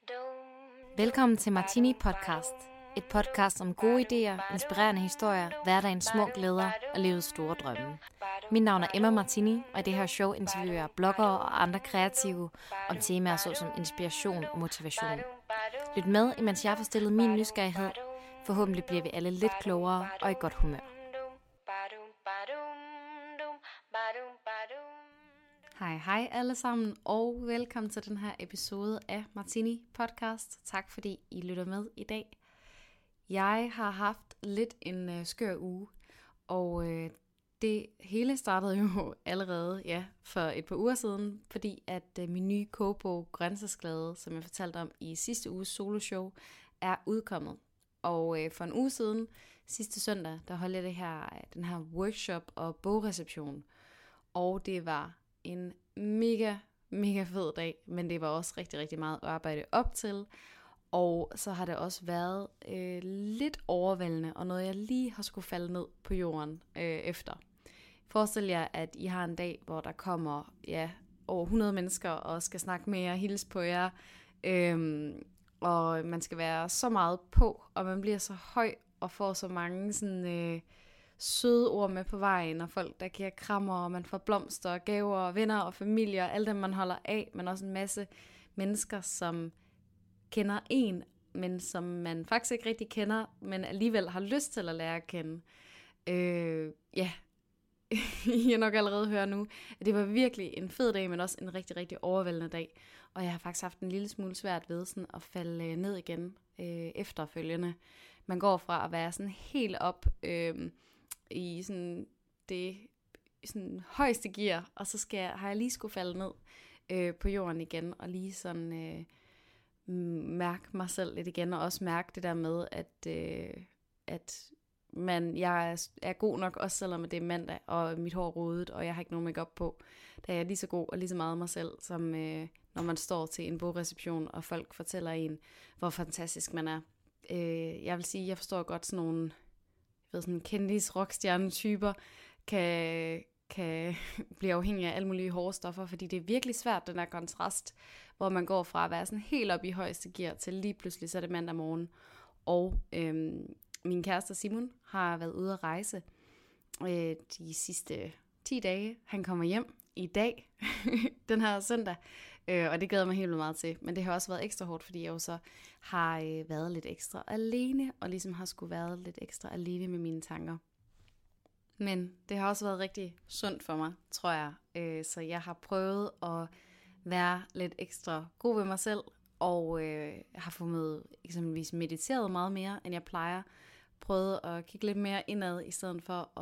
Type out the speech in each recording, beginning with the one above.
Velkommen til Martini Podcast. Et podcast om gode idéer, inspirerende historier, hverdagens små glæder og livets store drømme. Mit navn er Emma Martini, og i det her show interviewer jeg bloggere og andre kreative om temaer såsom inspiration og motivation. Lyt med, imens jeg får stillet min nysgerrighed. Forhåbentlig bliver vi alle lidt klogere og i godt humør. Hej alle sammen, og velkommen til den her episode af Martini Podcast. Tak fordi I lytter med i dag. Jeg har haft lidt en skør uge, og det hele startede jo allerede for et par uger siden, fordi at min nye kogebog Grænsesglæde, som jeg fortalte om i sidste uges soloshow, er udkommet. Og for en uge siden, sidste søndag, der holdt jeg den her workshop og bogreception, og det var en mega fed dag, men det var også rigtig, rigtig meget arbejde op til. Og så har det også været lidt overvældende, og noget jeg lige har skulle falde ned på jorden efter. Forestil jer, at I har en dag, hvor der kommer over 100 mennesker og skal snakke med jer, hilse på jer. Og man skal være så meget på, og man bliver så høj og får så mange sådan søde ord med på vejen, og folk der giver krammer, og man får blomster og gaver og venner og familie og alle dem man holder af, men også en masse mennesker som kender en, men som man faktisk ikke rigtig kender, men alligevel har lyst til at lære at kende. I har nok allerede hørt nu, at det var virkelig en fed dag, men også en rigtig, rigtig overvældende dag. Og jeg har faktisk haft en lille smule svært ved sådan at falde ned igen efterfølgende. Man går fra at være sådan helt op i sådan det sådan højeste gear, og så har jeg lige skulle falde ned på jorden igen, og lige sådan mærke mig selv lidt igen, og også mærke det der med, at jeg er god nok, også selvom det er mandag, og mit hår er rodet, og jeg har ikke nogen makeup på. Der er jeg lige så god og lige så meget mig selv, som når man står til en bogreception, og folk fortæller en, hvor fantastisk man er. Jeg vil sige, jeg forstår godt sådan nogle sådan kendis rockstjerne-typer, kan blive afhængig af alle mulige hårde stoffer, fordi det er virkelig svært, den der kontrast, hvor man går fra at være sådan helt op i højeste gear, til lige pludselig, så er det mandag morgen. Og min kæreste Simon har været ude at rejse de sidste 10 dage. Han kommer hjem i dag, den her søndag, og det glæder mig helt meget til. Men det har også været ekstra hårdt, fordi jeg jo så har været lidt ekstra alene, og ligesom har skulle været lidt ekstra alene med mine tanker. Men det har også været rigtig sundt for mig, tror jeg. Så jeg har prøvet at være lidt ekstra god ved mig selv, og har fået eksempelvis mediteret meget mere, end jeg plejer. Prøvet at kigge lidt mere indad, i stedet for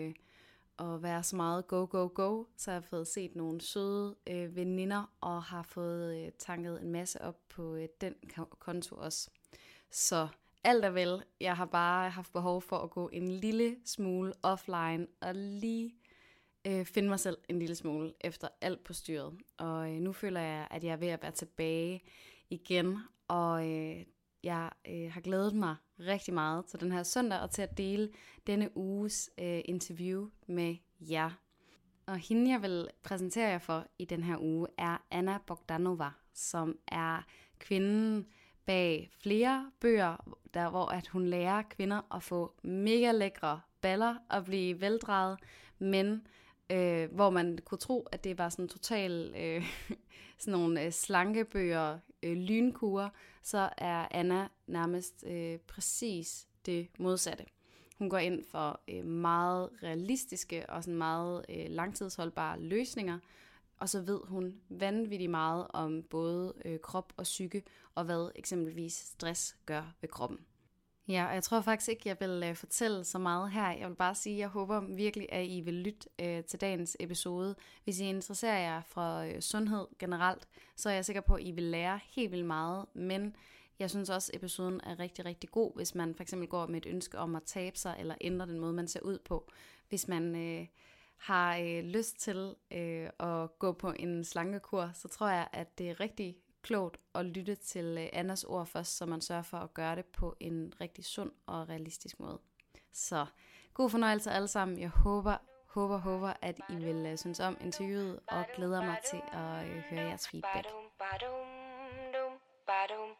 at være så meget go. Så har jeg fået set nogle søde veninder, og har fået tanket en masse op på den konto også. Så alt er vel. Jeg har bare haft behov for at gå en lille smule offline, og lige finde mig selv en lille smule efter alt på styret. Og nu føler jeg, at jeg er ved at være tilbage igen, og jeg har glædet mig rigtig meget til den her søndag, og til at dele denne uges interview med jer. Og hende, jeg vil præsentere jer for i den her uge, er Anna Bogdanova, som er kvinden bag flere bøger, hvor at hun lærer kvinder at få mega lækre baller og blive veldrejet, men hvor man kunne tro, at det var sådan total sådan nogle slankebøger, lynkurer, så er Anna nærmest præcis det modsatte. Hun går ind for meget realistiske og sådan meget langtidsholdbare løsninger, og så ved hun vanvittigt meget om både krop og psyke, og hvad eksempelvis stress gør ved kroppen. Ja, og jeg tror faktisk ikke, jeg vil fortælle så meget her. Jeg vil bare sige, at jeg håber virkelig, at I vil lytte til dagens episode. Hvis I interesserer jer for sundhed generelt, så er jeg sikker på, at I vil lære helt vildt meget. Men jeg synes også, at episoden er rigtig, rigtig god, hvis man for eksempel går med et ønske om at tabe sig, eller ændre den måde, man ser ud på. Hvis man har lyst til at gå på en slankekur, så tror jeg, at det er rigtig klogt at lytte til Annas ord først, så man sørger for at gøre det på en rigtig sund og realistisk måde. Så god fornøjelse alle sammen. Jeg håber, at I vil synes om interviewet, og glæder mig til at høre jeres feedback.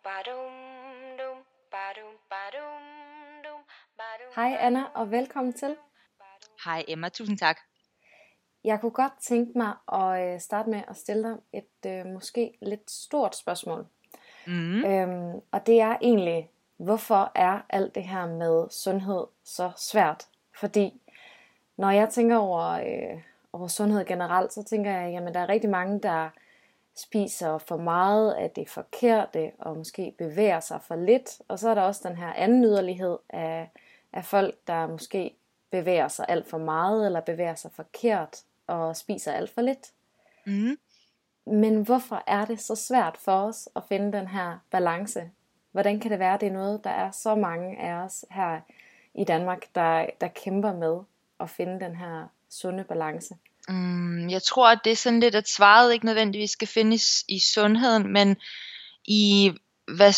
Hej Anna, og velkommen til. Hej Emma, tusind tak. Jeg kunne godt tænke mig at starte med at stille dig et måske lidt stort spørgsmål. Og det er egentlig, hvorfor er alt det her med sundhed så svært? Fordi når jeg tænker over sundhed generelt, så tænker jeg, jamen der er rigtig mange, der spiser for meget af det forkerte, og måske bevæger sig for lidt. Og så er der også den her anden yderlighed af folk, der måske bevæger sig alt for meget, eller bevæger sig forkert, og spiser alt for lidt. Men hvorfor er det så svært for os at finde den her balance? Hvordan kan det være, at det er noget, der er så mange af os her i Danmark, der kæmper med at finde den her sunde balance? Jeg tror, at det er sådan lidt, at svaret ikke nødvendigvis skal findes i sundheden, men i hvad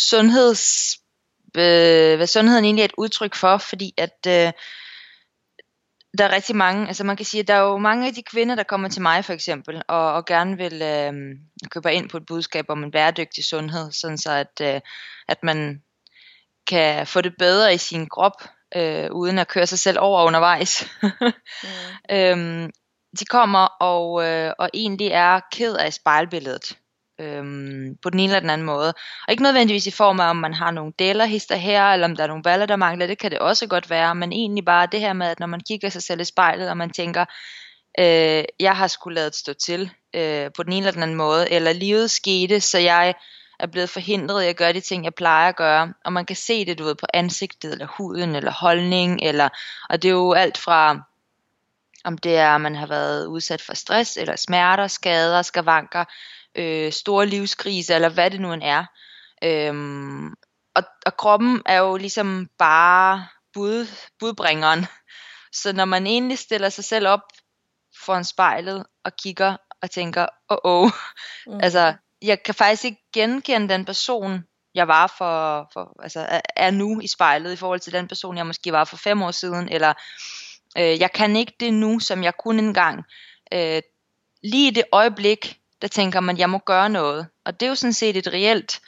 sundheden egentlig er et udtryk for, fordi at der er rigtig mange, altså man kan sige, at der er jo mange af de kvinder, der kommer til mig for eksempel, og gerne vil købe ind på et budskab om en bæredygtig sundhed, sådan så at man kan få det bedre i sin krop, uden at køre sig selv over undervejs. De kommer og egentlig er ked af spejlbilledet. På den ene eller den anden måde. Og ikke nødvendigvis i form af, om man har nogle dellerhister her, eller om der er nogle baller, der mangler, det kan det også godt være, men egentlig bare det her med, at når man kigger sig selv i spejlet, og man tænker, jeg har sgu ladet stå til, på den ene eller den anden måde, eller livet skete, så jeg er blevet forhindret i at gøre de ting, jeg plejer at gøre, og man kan se det, du ved, på ansigtet, eller huden, eller holdning, og det er jo alt fra, om det er, man har været udsat for stress, eller smerter, skader, skavanker, store livskriser, eller hvad det nu end er. Og kroppen er jo ligesom bare budbringeren. Så når man egentlig stiller sig selv op foran spejlet og kigger og tænker, altså jeg kan faktisk ikke genkende den person, jeg var er nu i spejlet, i forhold til den person, jeg måske var for 5 år siden, eller jeg kan ikke det nu, som jeg kunne engang. Lige i det øjeblik, der tænker man, jeg må gøre noget. Og det er jo sådan set et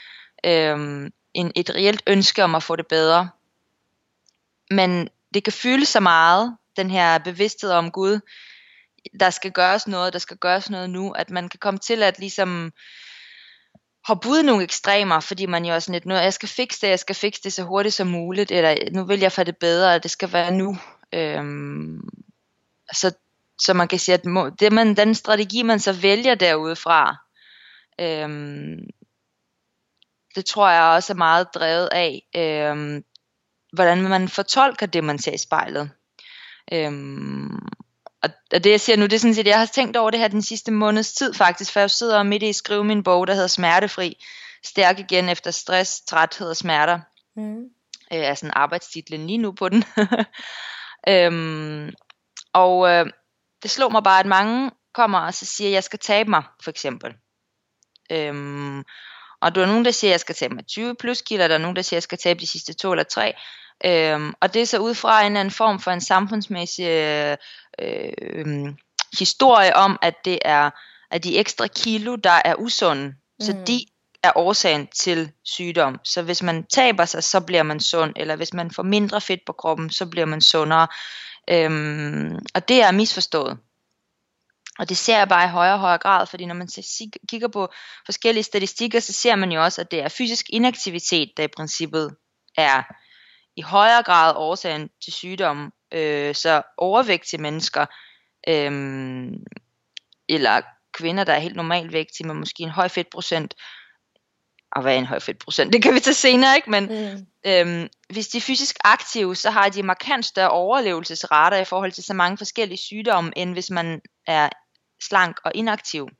reelt ønske om at få det bedre. Men det kan fylde så meget, den her bevidsthed om Gud, der skal gøres noget nu, at man kan komme til at ligesom hoppe ud i nogle ekstremer, fordi man jo er sådan lidt, nu jeg skal fikse det så hurtigt som muligt, eller nu vil jeg få det bedre, og det skal være nu. Så man kan sige, at den strategi, man så vælger derudefra, det tror jeg også er meget drevet af, hvordan man fortolker det, man ser i spejlet. Og det jeg siger nu, det er sådan set, jeg har tænkt over det her den sidste måneds tid faktisk, for jeg sidder midt i at skrive min bog, der hedder Smertefri, stærk igen efter stress, træthed og smerter. Er sådan arbejdstitlen lige nu på den. Det slog mig bare, at mange kommer og så siger, at jeg skal tabe mig, for eksempel. Og der er nogen, der siger, at jeg skal tabe mig 20 plus kilo, der er nogen, der siger, at jeg skal tabe de sidste 2 eller 3. Og det er så ud fra en eller anden form for en samfundsmæssig historie om, at det er at de ekstra kilo, der er usunde. Så de er årsagen til sygdom. Så hvis man taber sig, så bliver man sund. Eller hvis man får mindre fedt på kroppen, så bliver man sundere. Og det er misforstået. Og det ser jeg bare i højere og højere grad, fordi når man kigger på forskellige statistikker, så ser man jo også, at det er fysisk inaktivitet, der i princippet er i højere grad årsagen til sygdomme. Så overvægt til mennesker, eller kvinder, der er helt normalvægtige, med måske en høj fedtprocent. Og hvad er en høj fedtprocent? Det kan vi tage senere, ikke? Men hvis de er fysisk aktive, så har de markant større overlevelsesrater i forhold til så mange forskellige sygdomme, end hvis man er slank og inaktiv.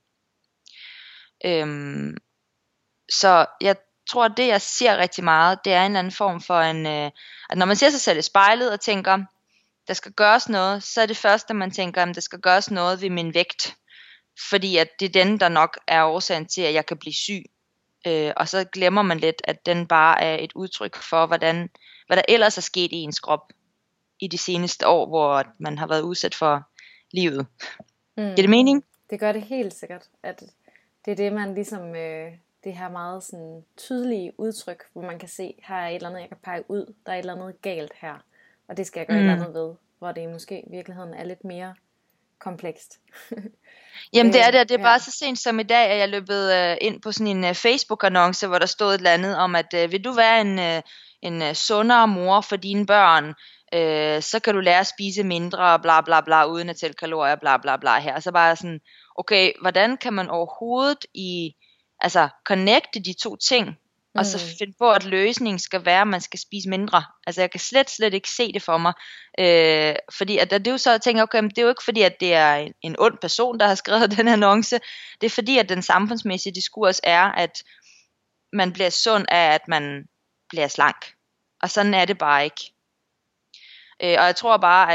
Så jeg tror, at det jeg ser rigtig meget, det er en eller anden form for at når man ser sig selv i spejlet og tænker, der skal gøres noget, så er det første, man tænker, at der skal gøres noget ved min vægt. Fordi at det er den, der nok er årsagen til, at jeg kan blive syg. Og så glemmer man lidt, at den bare er et udtryk for, hvad der ellers er sket i ens krop i de seneste år, hvor man har været udsat for livet. Giver det mening? Det gør det helt sikkert, at det er det, man ligesom, det her meget sådan tydelige udtryk, hvor man kan se, her er et eller andet, jeg kan pege ud, der er et eller andet galt her. og det skal jeg gøre et eller andet ved, hvor det måske i virkeligheden er lidt mere komplekst. Jamen det er det, og det er bare så sent som i dag, at jeg løbet ind på sådan en Facebook-annonce, hvor der stod et eller andet om, at vil du være en sundere mor for dine børn, så kan du lære at spise mindre, bla bla bla, uden at tælle kalorier, bla bla bla her. Så bare sådan, okay, hvordan kan man overhovedet connecte de to ting, og så finde på, at løsningen skal være, at man skal spise mindre. Altså jeg kan slet ikke se det for mig. Fordi at det er jo så, jeg tænker, okay, men det er jo ikke fordi, at det er en ond person, der har skrevet den annonce. Det er fordi, at den samfundsmæssige diskurs er, at man bliver sund af, at man bliver slank. Og sådan er det bare ikke. Og jeg tror bare,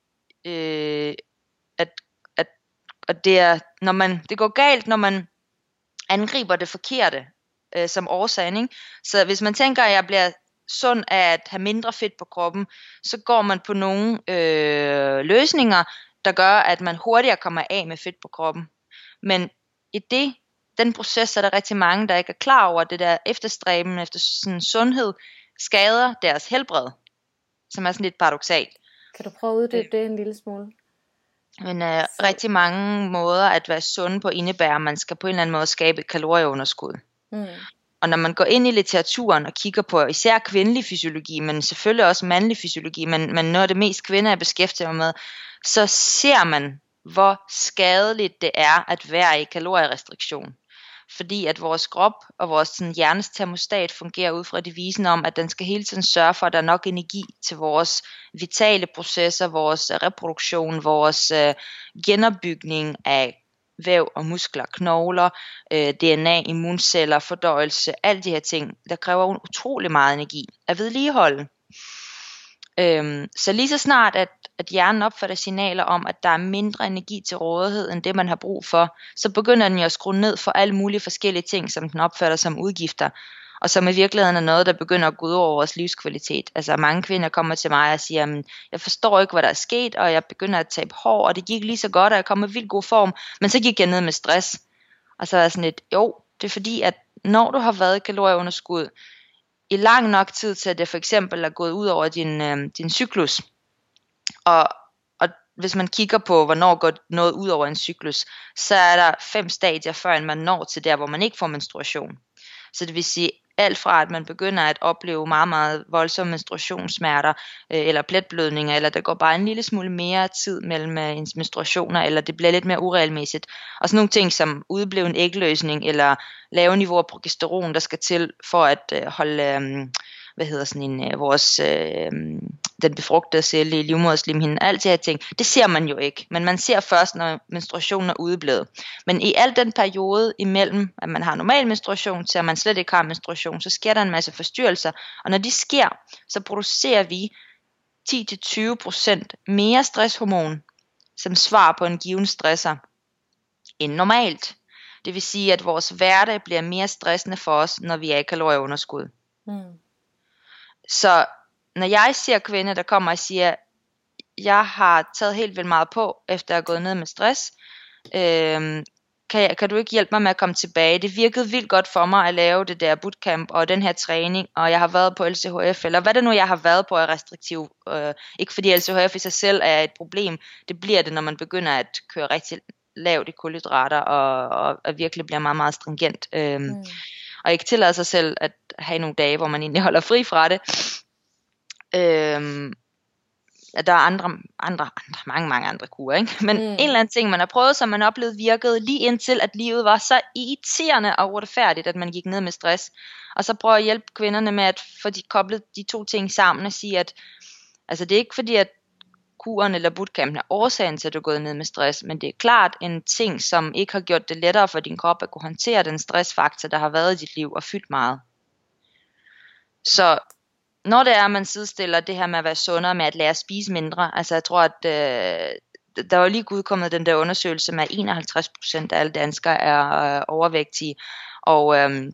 at det er, det går galt, når man angriber det forkerte som årsagen, ikke? Så hvis man tænker, at jeg bliver sund af at have mindre fedt på kroppen, så går man på nogle løsninger, der gør, at man hurtigere kommer af med fedt på kroppen. Men i den proces er der rigtig mange, der ikke er klar over, det der efterstræben efter sådan sundhed skader deres helbred, som er sådan lidt paradoksalt. Kan du prøve at uddybe det en lille smule? Men rigtig mange måder at være sund på indebærer, at man skal på en eller anden måde skabe et kalorieunderskud. Og når man går ind i litteraturen og kigger på især kvindelig fysiologi, men selvfølgelig også mandlig fysiologi, men noget af det mest kvinder jeg beskæftiger mig med, så ser man, hvor skadeligt det er at være i kalorierestriktion. Fordi at vores krop og vores hjernes termostat fungerer ud fra devisen om, at den skal hele tiden sørge for, at der er nok energi til vores vitale processer, vores reproduktion, vores genopbygning af væv og muskler, knogler, DNA, immunceller, fordøjelse, alle de her ting, der kræver utrolig meget energi at vedligeholde. Så lige så snart, at hjernen opfatter signaler om, at der er mindre energi til rådighed, end det man har brug for, så begynder den jo at skrue ned for alle mulige forskellige ting, som den opfatter som udgifter, og som i virkeligheden er noget, der begynder at gå ud over vores livskvalitet. Altså mange kvinder kommer til mig og siger, jeg forstår ikke, hvad der er sket, og jeg begynder at tabe hår, og det gik lige så godt, og jeg kom i vildt god form, men så gik jeg ned med stress. Og så er jeg sådan lidt, det er fordi, at når du har været i kalorieunderskud, i lang nok tid til, at det for eksempel er gået ud over din cyklus. Og hvis man kigger på, hvornår går noget ud over en cyklus, så er der 5 stadier, før man når til der, hvor man ikke får menstruation. Så det vil sige, alt fra at man begynder at opleve meget, meget voldsomme menstruationssmerter, eller pletblødninger, eller der går bare en lille smule mere tid mellem ens menstruationer, eller det bliver lidt mere uregelmæssigt. Og sådan nogle ting som udebleven ægløsning, eller lave niveau af progesteron, der skal til for at holde den befrugtede celle i livmoderslimhinden, alt det her ting, det ser man jo ikke, men man ser først, når menstruationen er udeblevet. Men i al den periode imellem, at man har normal menstruation, til at man slet ikke har menstruation, så sker der en masse forstyrrelser, og når de sker, så producerer vi 10-20% mere stresshormon, som svar på en given stresser, end normalt. Det vil sige, at vores hverdag bliver mere stressende for os, når vi er i kalorieunderskud. Så når jeg ser kvinder, der kommer og siger, jeg har taget helt vildt meget på, efter jeg er gået ned med stress, kan du ikke hjælpe mig med at komme tilbage? Det virkede vildt godt for mig at lave det der bootcamp og den her træning, og jeg har været på LCHF, eller hvad det nu jeg har været på er restriktiv. Ikke fordi LCHF i sig selv er et problem, det bliver det, når man begynder at køre rigtig lavt i kulhydrater, og virkelig bliver meget, meget stringent. Og ikke tillader sig selv at have nogle dage, hvor man egentlig holder fri fra det. Der er mange andre kurer, ikke? Men en eller anden ting, man har prøvet, som man oplevede virkede, lige indtil at livet var så irriterende og uretfærdigt, at man gik ned med stress. Og så prøver jeg at hjælpe kvinderne med at få koblet de to ting sammen og sige, at altså, det er ikke fordi, at kuren eller bootcampen er årsagen til, at du er gået ned med stress, men det er klart en ting, som ikke har gjort det lettere for din krop at kunne håndtere den stressfaktor, der har været i dit liv og fyldt meget. Så når det er, at man sidestiller det her med at være sundere med at lære at spise mindre, altså jeg tror, at der var lige udkommet den der undersøgelse med, at 51% af alle danskere er overvægtige, og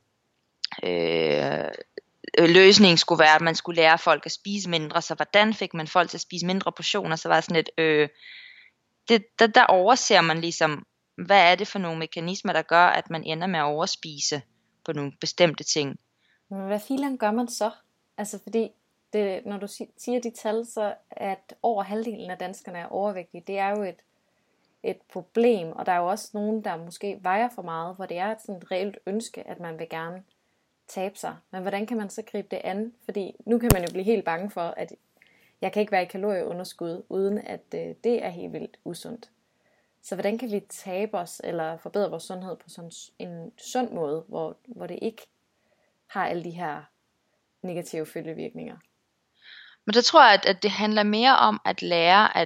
løsningen skulle være, at man skulle lære folk at spise mindre, så hvordan fik man folk til at spise mindre portioner, så var sådan der overser man ligesom, hvad er det for nogle mekanismer, der gør, at man ender med at overspise på nogle bestemte ting. Men hvad filan gør man så? Altså fordi når du siger de tal, så at over halvdelen af danskerne er overvægtige, det er jo et problem, og der er jo også nogen, der måske vejer for meget, hvor det er sådan et reelt ønske, at man vil gerne tabe sig. Men hvordan kan man så gribe det an? Fordi nu kan man jo blive helt bange for, at jeg kan ikke være i kalorieunderskud, uden at det er helt vildt usundt. Så hvordan kan vi tabe os, eller forbedre vores sundhed på sådan en sund måde, hvor det ikke har alle de her negative følgevirkninger? Men der tror jeg, at det handler mere om at lære,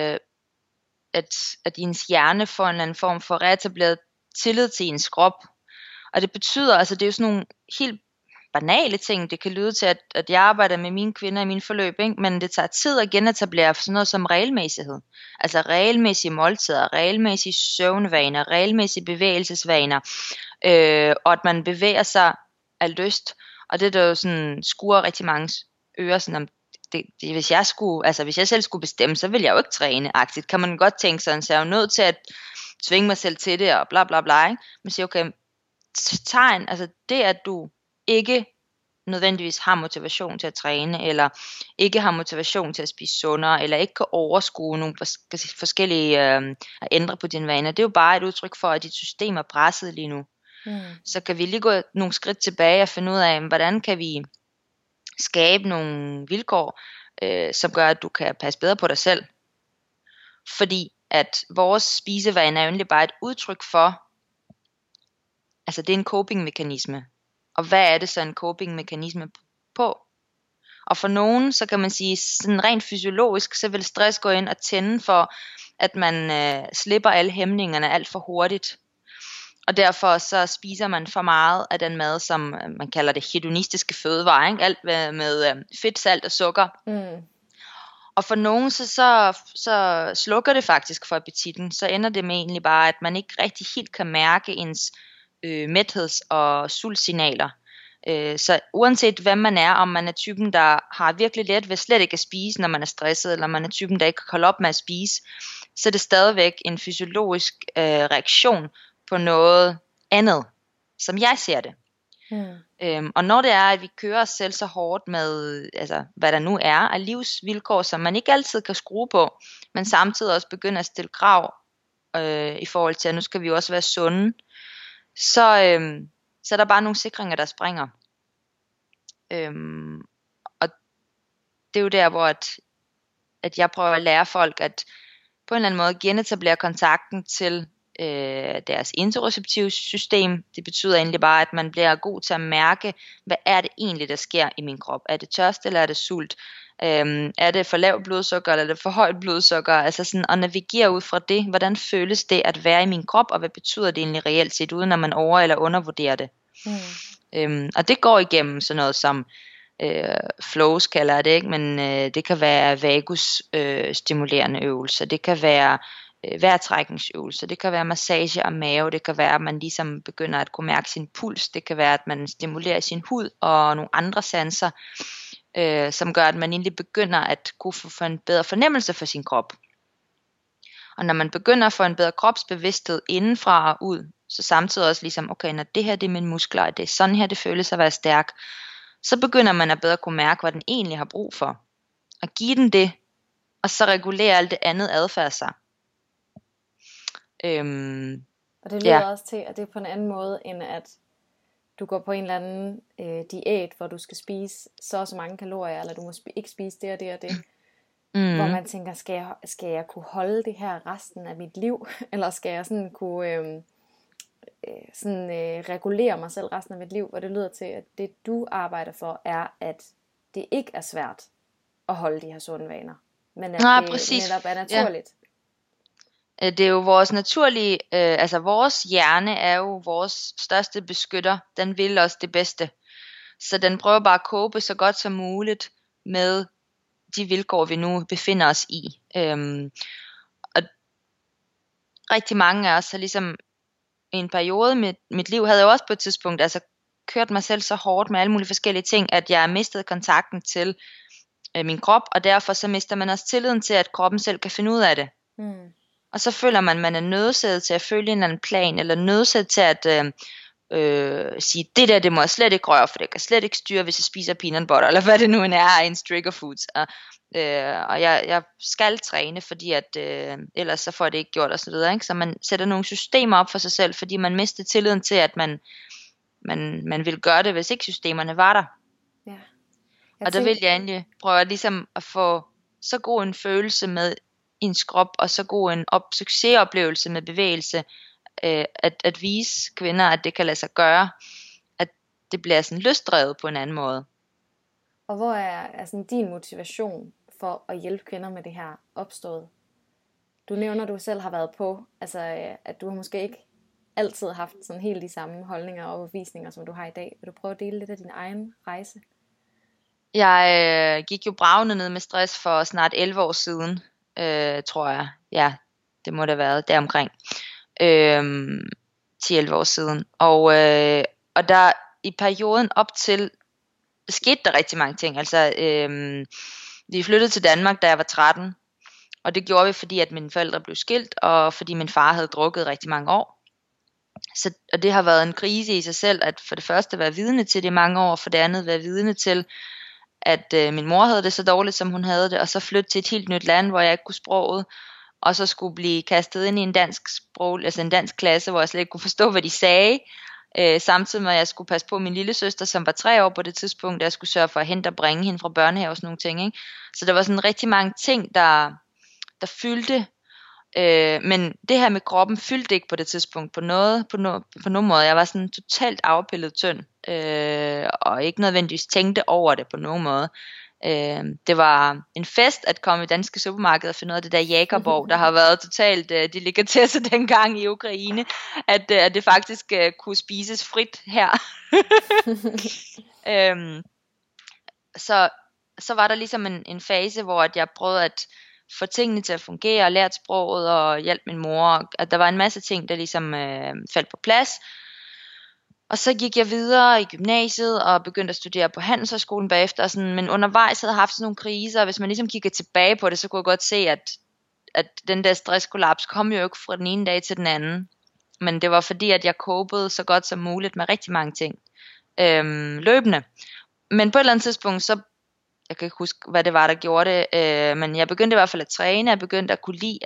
at ens hjerne får en eller anden form for reetableret tillid til ens krop. Og det betyder, altså det er jo sådan nogle helt banale ting, det kan lyde til, at jeg arbejder med mine kvinder i mine forløb, ikke? Men det tager tid at genetablere sådan noget som regelmæssighed. Altså regelmæssige måltider, regelmæssige søvnvaner, regelmæssige bevægelsesvaner, og at man bevæger sig af lyst. Og det der jo sådan skuer rigtig mange ører, sådan om hvis jeg selv skulle bestemme, så ville jeg jo ikke træne-agtigt. Kan man godt tænke sådan, så jeg er jo nødt til at tvinge mig selv til det, og bla bla bla, ikke? Men siger, okay, tegn, altså det at du ikke nødvendigvis har motivation til at træne, eller ikke har motivation til at spise sundere, eller ikke kan overskue nogle forskellige at ændre på dine vaner, det er jo bare et udtryk for, at dit system er presset lige nu. Så kan vi lige gå nogle skridt tilbage og finde ud af, hvordan kan vi skabe nogle vilkår, som gør, at du kan passe bedre på dig selv. Fordi at vores spisevaner er jo egentlig bare et udtryk for, altså det er en coping-mekanisme. Og hvad er det så en coping-mekanisme på? Og for nogen, så kan man sige, sådan rent fysiologisk, så vil stress gå ind og tænde for, at man slipper alle hæmningerne alt for hurtigt. Og derfor så spiser man for meget af den mad, som man kalder det hedonistiske fødevarer, ikke? Alt med fedt, salt og sukker. Og for nogen så slukker det faktisk for appetitten. Så ender det med egentlig bare, at man ikke rigtig helt kan mærke ens mætheds- og sultsignaler. Så uanset hvem man er, om man er typen, der har virkelig let ved slet ikke at spise, når man er stresset, eller man er typen, der ikke kan holde op med at spise, så er det stadigvæk en fysiologisk reaktion på noget andet, som jeg ser det. Og når det er, at vi kører os selv så hårdt med, altså, hvad der nu er af livsvilkår, som man ikke altid kan skrue på, men samtidig også begynder at stille krav i forhold til, at nu skal vi også være sunde, så er der bare nogle sikringer, der springer. Og det er jo der, hvor at jeg prøver at lære folk, at på en eller anden måde genetablere kontakten til deres interoceptive system. Det betyder egentlig bare, at man bliver god til at mærke, hvad er det egentlig, der sker i min krop. Er det tørst, eller er det sult? Er det for lavt blodsukker, eller er det for højt blodsukker? Altså sådan at navigere ud fra det. Hvordan føles det at være i min krop, og hvad betyder det egentlig reelt set, uden at man over- eller undervurderer det? Og det går igennem sådan noget som flows kalder jeg det, ikke? Men det kan være vagus stimulerende øvelser, det kan være vejrtrækningsøvelser, det kan være massage af mave, det kan være, at man ligesom begynder at kunne mærke sin puls, det kan være, at man stimulerer sin hud og nogle andre sanser, som gør, at man egentlig begynder at kunne få en bedre fornemmelse for sin krop. Og når man begynder at få en bedre kropsbevidsthed indenfra og ud, så samtidig også ligesom, okay, når det her det er mine muskler, og det er sådan her, det føles at være stærk, så begynder man at bedre kunne mærke, hvad den egentlig har brug for. Og give den det, og så regulere alt det andet adfærd sig. Og det lyder også til, at det er på en anden måde, end at du går på en eller anden diæt, hvor du skal spise så mange kalorier, eller du må ikke spise det og det og det. Hvor man tænker, skal jeg kunne holde det her resten af mit liv? Eller skal jeg sådan kunne regulere mig selv resten af mit liv? Hvor det lyder til, at det du arbejder for, er, at det ikke er svært at holde de her sunde vaner. Men at det præcis. netop er naturligt. Ja. Det er jo vores naturlige, altså vores hjerne er jo vores største beskytter. Den vil os det bedste. Så den prøver bare at cope så godt som muligt med de vilkår, vi nu befinder os i. Og rigtig mange af os har ligesom i en periode med mit liv, havde jeg også på et tidspunkt altså kørt mig selv så hårdt med alle mulige forskellige ting, at jeg mistede kontakten til min krop, og derfor så mister man også tilliden til, at kroppen selv kan finde ud af det. Og så føler man er nødsaget til at følge en eller anden plan, eller nødsaget til at sige, det der, det må jeg slet ikke røre, for det kan slet ikke styre, hvis jeg spiser peanut butter, eller hvad det nu end er af en trigger foods. Og jeg skal træne, fordi at ellers så får jeg det ikke gjort og så videre, ikke? Så man sætter nogle systemer op for sig selv, fordi man mister tilliden til, at man vil gøre det, hvis ikke systemerne var der. Ja. Og der vil jeg egentlig prøve ligesom at få så god en følelse med ens krop, og så god en succesoplevelse med bevægelse, at vise kvinder, at det kan lade sig gøre, at det bliver sådan lystdrevet på en anden måde. Og hvor er sådan din motivation for at hjælpe kvinder med det her opstået? Du nævner, at du selv har været på, altså at du har måske ikke altid haft sådan helt de samme holdninger og overbevisninger, som du har i dag. Vil du prøve at dele lidt af din egen rejse? Jeg gik jo bravende ned med stress for snart 11 år siden, tror jeg. Ja, det må det have været deromkring. 10-11 år siden. Og der i perioden op til, skete der rigtig mange ting. Altså, vi flyttede til Danmark, da jeg var 13. Og det gjorde vi, fordi at mine forældre blev skilt, og fordi min far havde drukket rigtig mange år. Og det har været en krise i sig selv, at for det første være vidne til det i mange år, og for det andet være vidne til, at min mor havde det så dårligt, som hun havde det, og så flytte til et helt nyt land, hvor jeg ikke kunne sproget, og så skulle blive kastet ind i en en dansk klasse, hvor jeg slet ikke kunne forstå, hvad de sagde, samtidig med, at jeg skulle passe på min lille søster, som var 3 år på det tidspunkt, jeg skulle sørge for at hente og bringe hende fra børnehave og sådan nogle ting, ikke? Så der var sådan rigtig mange ting, der fyldte, men det her med kroppen fyldte ikke på det tidspunkt på nogen måde. Jeg var sådan totalt afpillet tynd, og ikke nødvendigvis tænkte over det på nogen måde. Det var en fest at komme i danske supermarkeder og finde ud af det der Jægerborg, der har været totalt delikatesse dengang i Ukraine, at det faktisk kunne spises frit her. Så var der ligesom en fase, hvor at jeg prøvede at få tingene til at fungere, og lært sproget og hjælpe min mor, at der var en masse ting, der ligesom faldt på plads. Og så gik jeg videre i gymnasiet og begyndte at studere på Handelshøjskolen bagefter, og sådan, men undervejs havde jeg haft sådan nogle kriser, og hvis man ligesom kigger tilbage på det, så kunne jeg godt se, at den der stresskollaps kom jo ikke fra den ene dag til den anden. Men det var fordi, at jeg copede så godt som muligt med rigtig mange ting løbende. Men på et eller andet tidspunkt, så jeg kan ikke huske, hvad det var, der gjorde det, men jeg begyndte i hvert fald at træne, jeg begyndte at kunne lide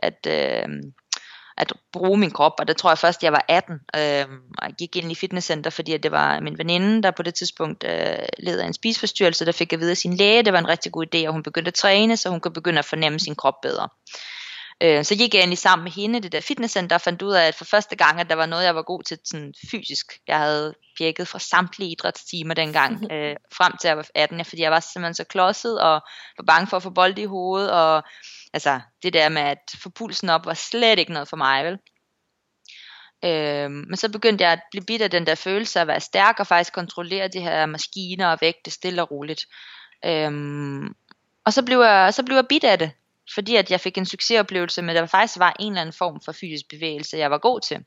at bruge min krop, og der tror jeg først, jeg var 18, og jeg gik ind i fitnesscenter, fordi at det var min veninde, der på det tidspunkt led af en spiseforstyrrelse, der fik jeg vide af sin læge, det var en rigtig god idé, og hun begyndte at træne, så hun kunne begynde at fornemme sin krop bedre. Så gik jeg egentlig sammen med hende i det der fitnesscenter og fandt ud af, at for første gang, at der var noget, jeg var god til sådan fysisk. Jeg havde pjekket fra samtlige idrætstimer dengang, frem til jeg var 18, fordi jeg var simpelthen så klodset og var bange for at få bold i hovedet, og altså det der med at få pulsen op, var slet ikke noget for mig, vel? Men så begyndte jeg at blive bidt af den der følelse af at være stærk, og faktisk kontrollere de her maskiner og vægte stille og roligt. Og så blev jeg bidt af det, fordi at jeg fik en succesoplevelse med, at der faktisk var en eller anden form for fysisk bevægelse, jeg var god til.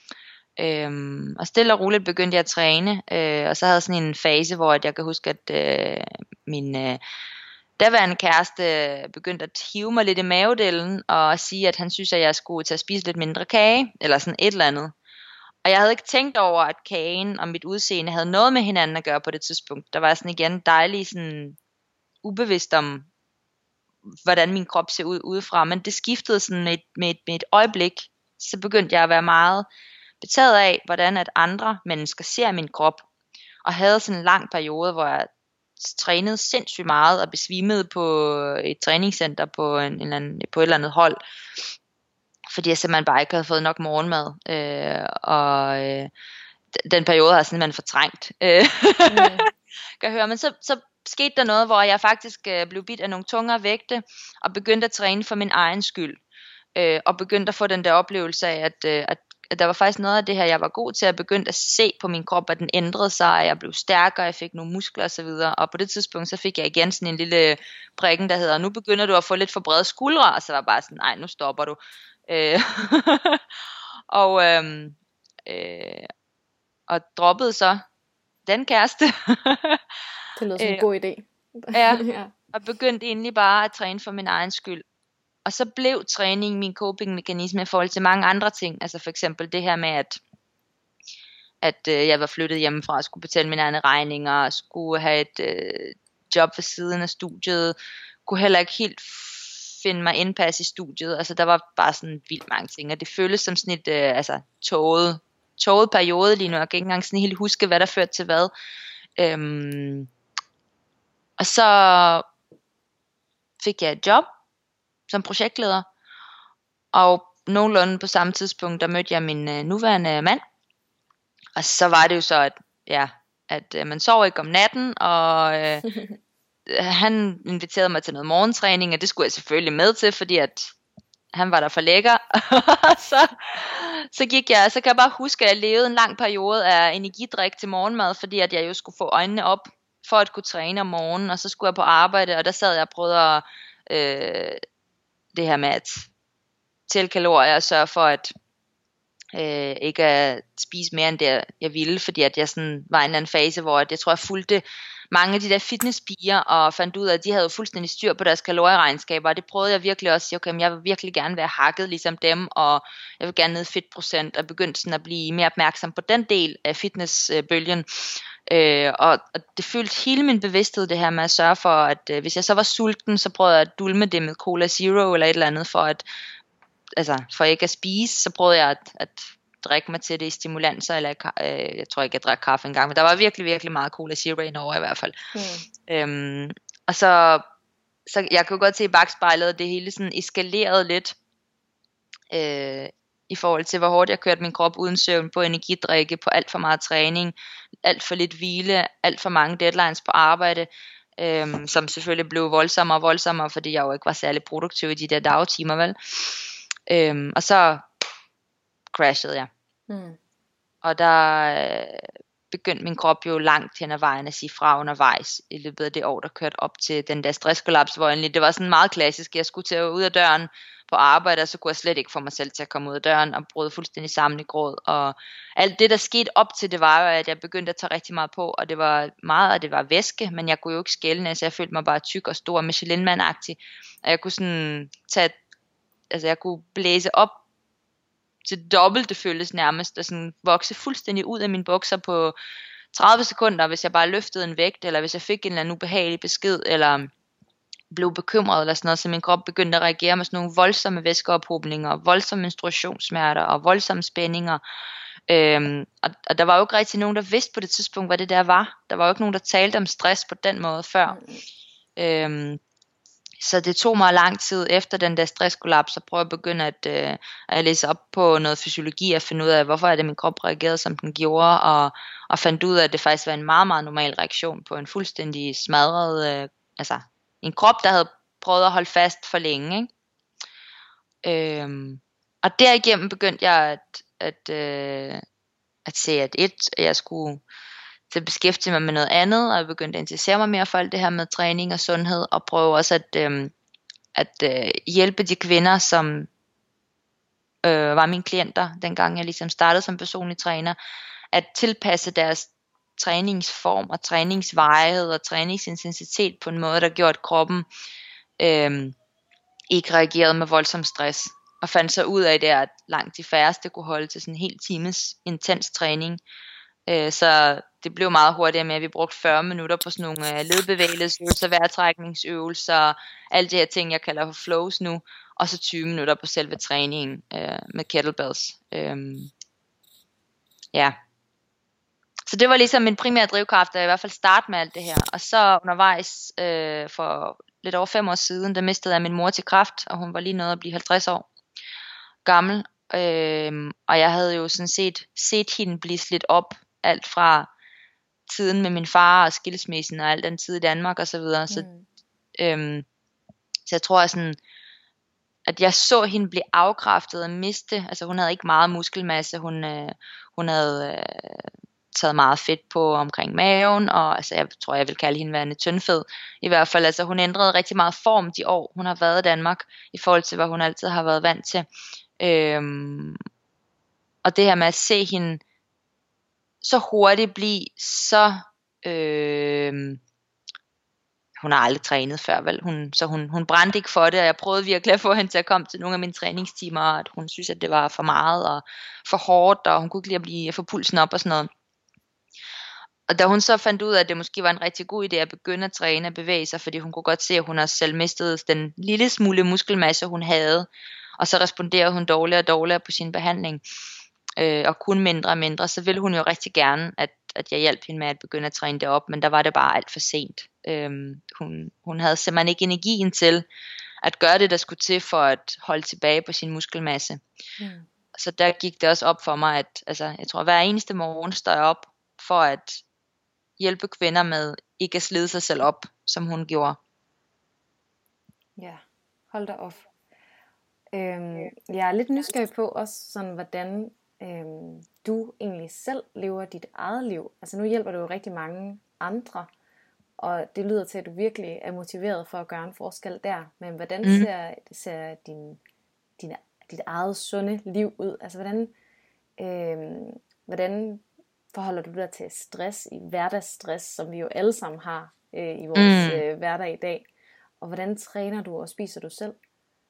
Og stille og roligt begyndte jeg at træne, og så havde jeg sådan en fase, hvor jeg kan huske, at min daværende kæreste begyndte at hive mig lidt i mavedelen, og sige, at han synes, at jeg skulle til at spise lidt mindre kage, eller sådan et eller andet. Og jeg havde ikke tænkt over, at kagen og mit udseende havde noget med hinanden at gøre på det tidspunkt. Der var sådan igen dejlig sådan ubevidst om, hvordan min krop ser ud udefra, men det skiftede sådan med et øjeblik, så begyndte jeg at være meget betaget af, hvordan at andre mennesker ser min krop, og havde sådan en lang periode, hvor jeg trænede sindssygt meget, og besvimede på et træningscenter på et eller andet hold, fordi jeg simpelthen bare ikke havde fået nok morgenmad, den periode har jeg simpelthen fortrængt, kan jeg høre, men så skete der noget, hvor jeg faktisk blev bidt af nogle tungere vægte, og begyndte at træne for min egen skyld, og begyndte at få den der oplevelse af, at der var faktisk noget af det her, jeg var god til, at begynde at se på min krop, at den ændrede sig, at jeg blev stærkere, jeg fik nogle muskler og så videre, og på det tidspunkt, så fik jeg igen sådan en lille prikken, der hedder, nu begynder du at få lidt for brede skuldre, og så var jeg bare sådan, nej, nu stopper du. Og droppede så den kæreste. Det lyder som en god idé. Ja, og begyndte egentlig bare at træne for min egen skyld. Og så blev træning min coping-mekanisme i forhold til mange andre ting. Altså for eksempel det her med, at jeg var flyttet hjemmefra, skulle betale mine egne regninger, skulle have et job ved siden af studiet, kunne heller ikke helt finde mig indpas i studiet. Altså der var bare sådan vildt mange ting, og det føles som sådan et tåget periode lige nu. Jeg kan ikke engang sådan helt huske, hvad der førte til hvad. Og så fik jeg et job som projektleder, og nogenlunde på samme tidspunkt, der mødte jeg min nuværende mand. Og så var det jo så, at man sover ikke om natten, og han inviterede mig til noget morgentræning, og det skulle jeg selvfølgelig med til, fordi at han var der for lækker. så gik jeg, så kan jeg bare huske, at jeg levede en lang periode af energidrik til morgenmad, fordi at jeg jo skulle få øjnene op for at kunne træne om morgenen, og så skulle jeg på arbejde, og der sad jeg og prøvede at det her med at tælle kalorier og sørge for at ikke at spise mere end det jeg ville, fordi at jeg sådan var i en anden fase, hvor jeg tror jeg fulgte mange af de der fitnesspiger og fandt ud af, at de havde jo fuldstændig styr på deres kalorieregnskaber, og det prøvede jeg virkelig også. Okay, jeg vil virkelig gerne være hakket ligesom dem, og jeg vil gerne ned fedtprocent, og begyndte sådan at blive mere opmærksom på den del af fitnessbølgen. Og det fyldte hele min bevidsthed, det her med at sørge for, at hvis jeg så var sulten, så prøvede jeg at dulme det med Cola Zero eller et eller andet, for ikke at spise, så prøvede jeg at drikke mig til det i stimulanser, eller jeg tror ikke, jeg drak kaffe engang, men der var virkelig, virkelig meget Cola Zero i Norge i hvert fald. Og så jeg kunne godt se i bagspejlet, at det hele sådan eskalerede lidt, i forhold til, hvor hårdt jeg kørte min krop uden søvn, på energidrikke, på alt for meget træning, alt for lidt hvile, alt for mange deadlines på arbejde, som selvfølgelig blev voldsommere og voldsommere, fordi jeg jo ikke var særlig produktiv i de der dagtimer, vel? Og så crashede jeg. Og der begyndte min krop jo langt hen ad vejen at sige fra undervejs, i løbet af det år, der kørte op til den der stresskollaps, hvor egentlig, det var sådan meget klassisk, jeg skulle til ud af døren på arbejde, og så kunne jeg slet ikke få mig selv til at komme ud af døren, og brød fuldstændig sammen i gråd, og alt det, der skete op til, det var jo, at jeg begyndte at tage rigtig meget på, og det var meget, og det var væske, men jeg kunne jo ikke skælne, så jeg følte mig bare tyk og stor, Michelin-mand-agtig, og jeg kunne sådan jeg kunne blæse op til dobbelt, det føltes nærmest, og sådan vokse fuldstændig ud af mine bukser på 30 sekunder, hvis jeg bare løftede en vægt, eller hvis jeg fik en eller anden ubehagelig besked, eller blev bekymret, eller sådan noget, så min krop begyndte at reagere med sådan nogle voldsomme væskeophobninger, voldsomme menstruationssmerter, og voldsomme spændinger, og der var jo ikke rigtig nogen, der vidste på det tidspunkt, hvad det der var. Der var jo ikke nogen, der talte om stress på den måde før. Så det tog mig lang tid efter den der stresskollaps at prøve at begynde at læse op på noget fysiologi og finde ud af, hvorfor er det min krop reagerede, som den gjorde, og fandt ud af, at det faktisk var en meget, meget normal reaktion på en fuldstændig smadret, en krop, der havde prøvet at holde fast for længe, ikke? Og derigennem begyndte jeg at se, at jeg skulle til at beskæftige mig med noget andet, og jeg begyndte at interessere mig mere for alt det her med træning og sundhed, og prøve også at hjælpe de kvinder, som var mine klienter, dengang jeg ligesom startede som personlig træner, at tilpasse deres træningsform og træningsvarighed og træningsintensitet på en måde, der gjorde, at kroppen ikke reagerede med voldsom stress, og fandt så ud af det, at langt de færreste kunne holde til sådan en hel times intens træning. Så det blev meget hurtigere med, at vi brugte 40 minutter på sådan nogle ledbevægelsesøvelser, vejrtrækningsøvelser, alle de her ting, jeg kalder for flows nu, og så 20 minutter på selve træningen med kettlebells. Så det var ligesom min primære drivkraft, at i hvert fald starte med alt det her. Og så undervejs for lidt over 5 år siden, der mistede jeg min mor til kræft, og hun var lige nået at blive 50 år gammel. Og jeg havde jo sådan set hende blive slidt op, alt fra tiden med min far og skilsmissen og al den tid i Danmark og så videre. Så jeg tror sådan, at jeg så hende blive afkræftet og miste. Altså hun havde ikke meget muskelmasse. Hun havde taget meget fedt på omkring maven, og altså jeg tror jeg vil kalde hende værende tyndfed. I hvert fald altså hun ændrede rigtig meget form de år hun har været i Danmark, i forhold til hvad hun altid har været vant til. Og det her med at se hende så hurtigt blive så hun har aldrig trænet før, vel? Hun brændte ikke for det, og jeg prøvede virkelig at få hende til at komme til nogle af mine træningstimer, og at hun synes, at det var for meget og for hårdt, og hun kunne ikke lide at få pulsen op og sådan noget. Og da hun så fandt ud af, at det måske var en rigtig god idé at begynde at træne og bevæge sig, fordi hun kunne godt se, at hun også selv mistede den lille smule muskelmasse, hun havde, og så responderede hun dårligere og dårligere på sin behandling, og kun mindre og mindre, så ville hun jo rigtig gerne, at jeg hjalp hende med at begynde at træne det op, men der var det bare alt for sent. Hun havde simpelthen ikke energien til at gøre det, der skulle til for at holde tilbage på sin muskelmasse. Så der gik det også op for mig, at jeg tror, hver eneste morgen står jeg op for at hjælpe kvinder med ikke at slide sig selv op, som hun gjorde. Ja, hold da op. Jeg er lidt nysgerrig på også, sådan, hvordan du egentlig selv lever dit eget liv. Altså nu hjælper du jo rigtig mange andre, og det lyder til, at du virkelig er motiveret for at gøre en forskel der. Men hvordan ser dit eget sunde liv ud? Altså hvordan forholder du dig til stress, i hverdagsstress, som vi jo alle sammen har i vores hverdag i dag? Og hvordan træner du og spiser du selv?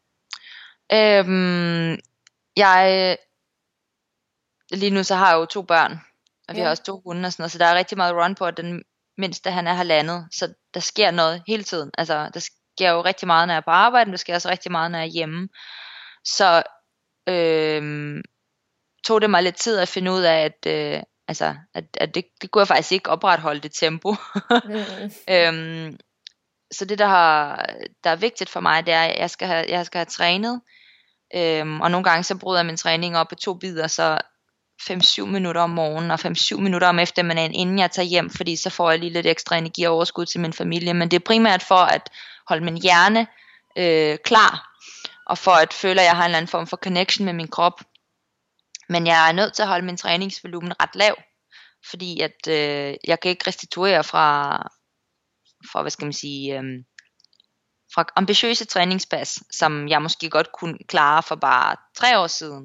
Lige nu så har jeg jo 2 børn, og vi har også 2 hunde og sådan noget, så der er rigtig meget run på, at den mindste han er 1,5, så der sker noget hele tiden. Altså der sker jo rigtig meget, når jeg er på arbejde, men der sker også rigtig meget, når jeg er hjemme. Så tog det mig lidt tid at finde ud af, at det kunne jeg faktisk ikke opretholde det tempo. Så det der er vigtigt for mig, det er, at jeg skal have trænet, og nogle gange så bryder jeg min træning op i 2 bidder, så 5-7 minutter om morgenen og 5-7 minutter om eftermiddagen, inden jeg tager hjem, fordi så får jeg lige lidt ekstra energi og overskud til min familie. Men det er primært for at holde min hjerne klar, og for at føle, at jeg har en eller anden form for connection med min krop. Men jeg er nødt til at holde min træningsvolumen ret lav, fordi at jeg kan ikke restituere fra hvad skal man sige, fra ambitiøse træningspas, som jeg måske godt kunne klare for bare 3 år siden.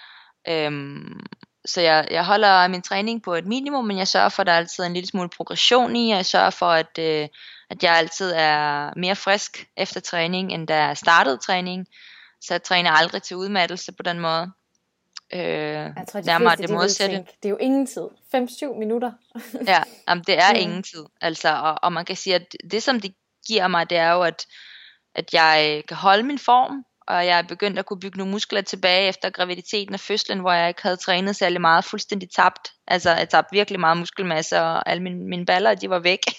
Så jeg holder min træning på et minimum, men jeg sørger for, at der altid er en lille smule progression i, og jeg sørger for, at jeg altid er mere frisk efter træning, end da jeg startede træning. Så jeg træner aldrig til udmattelse på den måde. Jeg tror, de fleste, det modsatte. Tænke, det er jo ingen tid. 5-7 minutter. Ja, det er ingen tid. Altså, og man kan sige, at det som det giver mig, det er jo, at jeg kan holde min form, og jeg er begyndt at kunne bygge nogle muskler tilbage efter graviditeten og fødslen, hvor jeg ikke havde trænet særlig meget, fuldstændig tabt. Altså, jeg tabte virkelig meget muskelmasse, og alle mine baller, de var væk.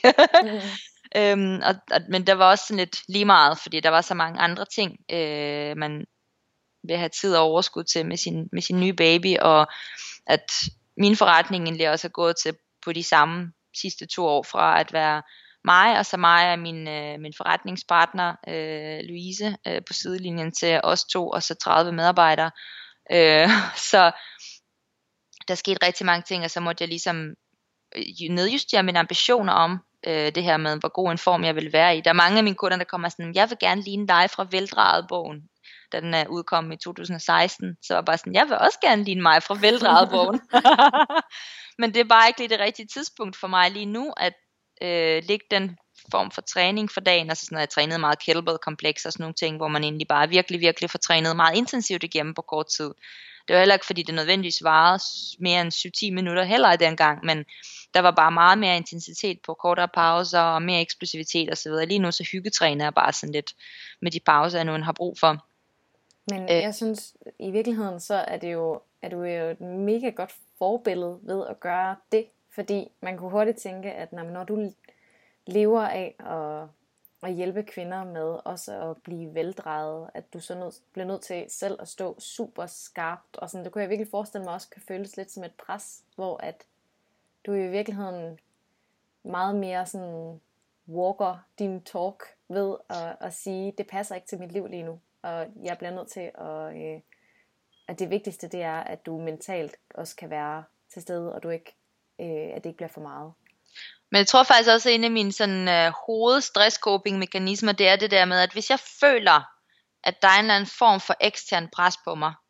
Men der var også sådan lidt lige meget, fordi der var så mange andre ting, man vil have tid og overskud til med sin nye baby, og at min forretning egentlig også er gået til på de samme sidste 2 år, fra at være mig, og så mig og min forretningspartner, Louise, på sidelinjen til os 2, og så 30 medarbejdere. Så der skete rigtig mange ting, og så måtte jeg ligesom nedjustere mine ambitioner om det her med, hvor god en form jeg vil være i. Der er mange af mine kunder, der kommer sådan, jeg vil gerne ligne dig fra Veldrejet-bogen, da den er udkommet i 2016. Så var bare sådan, jeg vil også gerne ligne mig fra Veldrejet-bogen. Men det er bare ikke lige det rigtige tidspunkt for mig lige nu, at lægge den form for træning for dagen. Altså sådan, jeg trænede meget kettlebell-kompleks og sådan nogle ting, hvor man egentlig bare virkelig, virkelig får trænet meget intensivt igennem på kort tid. Det var heller ikke, fordi det nødvendigvis varede mere end 7-10 minutter heller i den gang, men der var bare meget mere intensitet på kortere pauser og mere eksplosivitet osv. Lige nu så hyggetræner jeg bare sådan lidt med de pauser, jeg nu har brug for. Men jeg synes, i virkeligheden, så er du jo et mega godt forbillede ved at gøre det, fordi man kunne hurtigt tænke, at når du lever af at hjælpe kvinder med også at blive veldrejet, at du så bliver nødt til selv at stå super skarpt, og sådan, det kunne jeg virkelig forestille mig også kan føles lidt som et pres, hvor at du i virkeligheden meget mere sådan walker din talk ved at sige, det passer ikke til mit liv lige nu, og jeg bliver nødt til at det vigtigste det er, at du mentalt også kan være til stede, og du ikke, at det ikke bliver for meget. Men jeg tror faktisk også, at en af mine sådan, hovedstress-coping-mekanismer, det er det der med, at hvis jeg føler, at der er en eller anden form for ekstern pres på mig,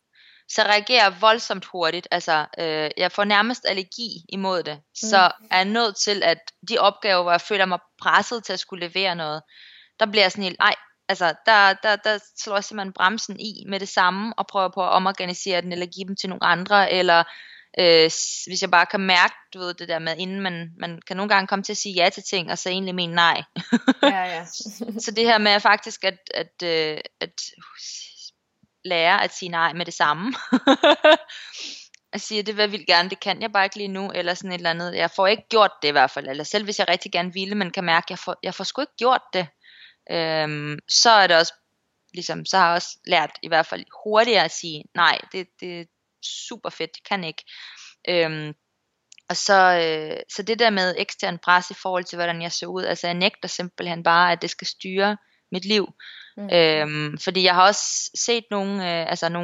så reagerer jeg voldsomt hurtigt. Altså, jeg får nærmest allergi imod det. Så er jeg nødt til, at de opgaver, hvor jeg føler mig presset til at skulle levere noget, der bliver jeg sådan helt, altså, der slår jeg simpelthen bremsen i med det samme, og prøver på at omorganisere den, eller give dem til nogle andre, eller hvis jeg bare kan mærke, du ved, det der med, inden man kan nogle gange komme til at sige ja til ting, og så egentlig mene nej. Ja. Så det her med faktisk at lære at sige nej med det samme. At sige, det vil jeg vildt gerne, det kan jeg bare ikke lige nu, eller sådan et eller andet. Jeg får ikke gjort det i hvert fald, eller selv hvis jeg rigtig gerne ville, men kan mærke, jeg får sgu ikke gjort det. Så er det også, ligesom, så har jeg også lært i hvert fald hurtigere at sige, nej, det er super fedt, det kan ikke. Og så det der med ekstern pres i forhold til, hvordan jeg ser ud, altså jeg nægter simpelthen bare, at det skal styre mit liv. Fordi jeg har også set nogle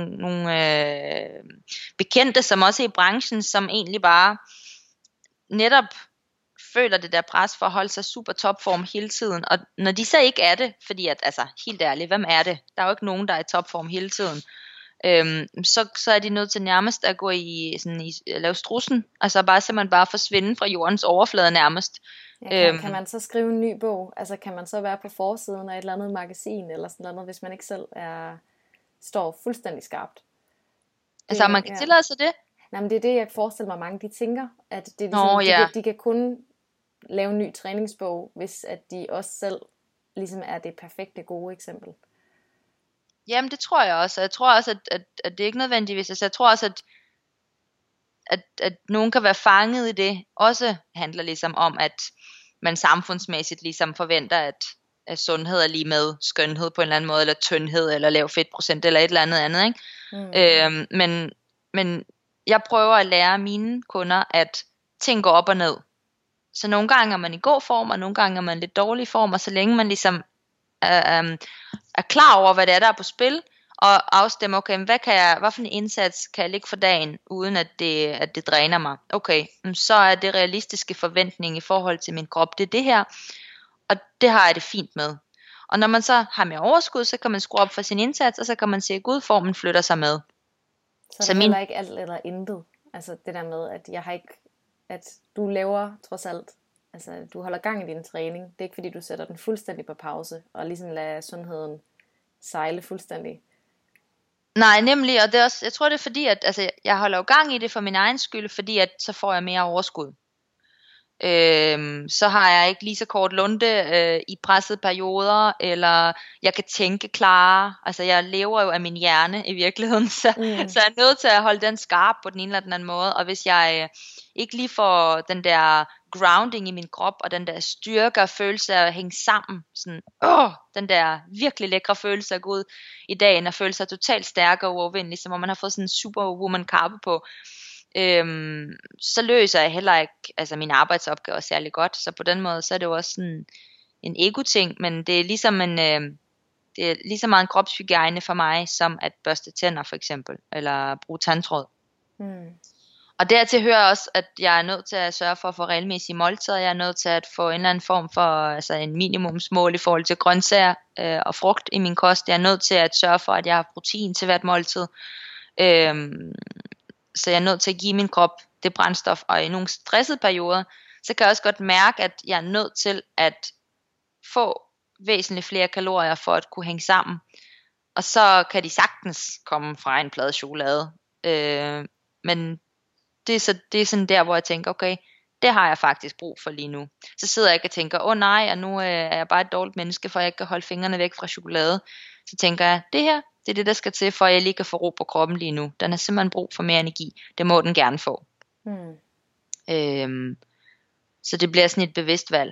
bekendte, som også er i branchen, som egentlig bare netop føler det der pres for at holde sig super topform hele tiden. Og når de så ikke er det, fordi at, altså helt ærligt, hvem er det? Der er jo ikke nogen, der er i topform hele tiden. Så er de nødt til nærmest at gå at lave strussen, altså simpelthen bare forsvinde fra jordens overflade nærmest. Ja, kan man så skrive en ny bog? Altså kan man så være på forsiden af et eller andet magasin eller sådan noget, hvis man ikke selv står fuldstændig skarpt? Altså man kan tillade sig det? Nej, men det er det, jeg forestiller mig mange, de tænker, at det er ligesom, de kan kun lave en ny træningsbog, hvis at de også selv ligesom er det perfekte gode eksempel. Jamen det tror jeg også. Jeg tror også, at det ikke nødvendigvis. Altså jeg tror også, at nogen kan være fanget i det. Også handler ligesom om, at man samfundsmæssigt ligesom forventer, at sundhed er lige med skønhed på en eller anden måde, eller tyndhed, eller lav fedtprocent, eller et eller andet, ikke? Men jeg prøver at lære mine kunder, at ting går op og ned. Så nogle gange er man i god form, og nogle gange er man lidt dårlig form, og så længe man ligesom er klar over, hvad det er, der er på spil, og afstemme, okay, hvad for en indsats kan jeg lægge for dagen, uden at det dræner mig. Okay, så er det realistiske forventning i forhold til min krop, det er det her, og det har jeg det fint med. Og når man så har mere overskud, så kan man skrue op for sin indsats, og så kan man se, at formen flytter sig med. Så det er heller ikke alt eller intet. Altså det der med, at du laver trods alt, altså du holder gang i din træning. Det er ikke fordi, du sætter den fuldstændig på pause, og ligesom lader sundheden sejle fuldstændig. Nej, nemlig, og det er også, jeg tror det er fordi, at altså, jeg holder jo gang i det for min egen skyld, fordi at så får jeg mere overskud. Så har jeg ikke lige så kort lunte i pressede perioder, eller jeg kan tænke klarere. Altså jeg lever jo af min hjerne i virkeligheden, så jeg er nødt til at holde den skarp på den ene eller den anden måde. Og hvis jeg ikke lige får den der grounding i min krop, og den der styrke og følelse af at hænge sammen, sådan, den der virkelig lækre følelse af at gå ud i dagen, og føle sig totalt stærk og uovervindelig, som om man har fået sådan en superwoman kappe på, så løser jeg heller ikke mine arbejdsopgaver særlig godt. Så på den måde, så er det jo også sådan en ego-ting, men det er ligesom det er lige så meget en kropshygiejne for mig, som at børste tænder for eksempel, eller bruge tandtråd. Og dertil hører også, at jeg er nødt til at sørge for at få regelmæssige måltider. Jeg er nødt til at få en eller anden form for en minimumsmål i forhold til grøntsager og frugt i min kost. Jeg er nødt til at sørge for, at jeg har protein til hvert måltid. Så jeg er nødt til at give min krop det brændstof, og i nogle stressede perioder, så kan jeg også godt mærke, at jeg er nødt til at få væsentligt flere kalorier for at kunne hænge sammen. Og så kan de sagtens komme fra en plade chokolade. Men det er sådan der, hvor jeg tænker, okay, det har jeg faktisk brug for lige nu. Så sidder jeg ikke og tænker, nej, og nu er jeg bare et dårligt menneske, for jeg ikke kan holde fingrene væk fra chokolade. Så tænker jeg, det her, det er det, der skal til, for at jeg lige kan få ro på kroppen lige nu. Den har simpelthen brug for mere energi. Det må den gerne få. Så det bliver sådan et bevidst valg.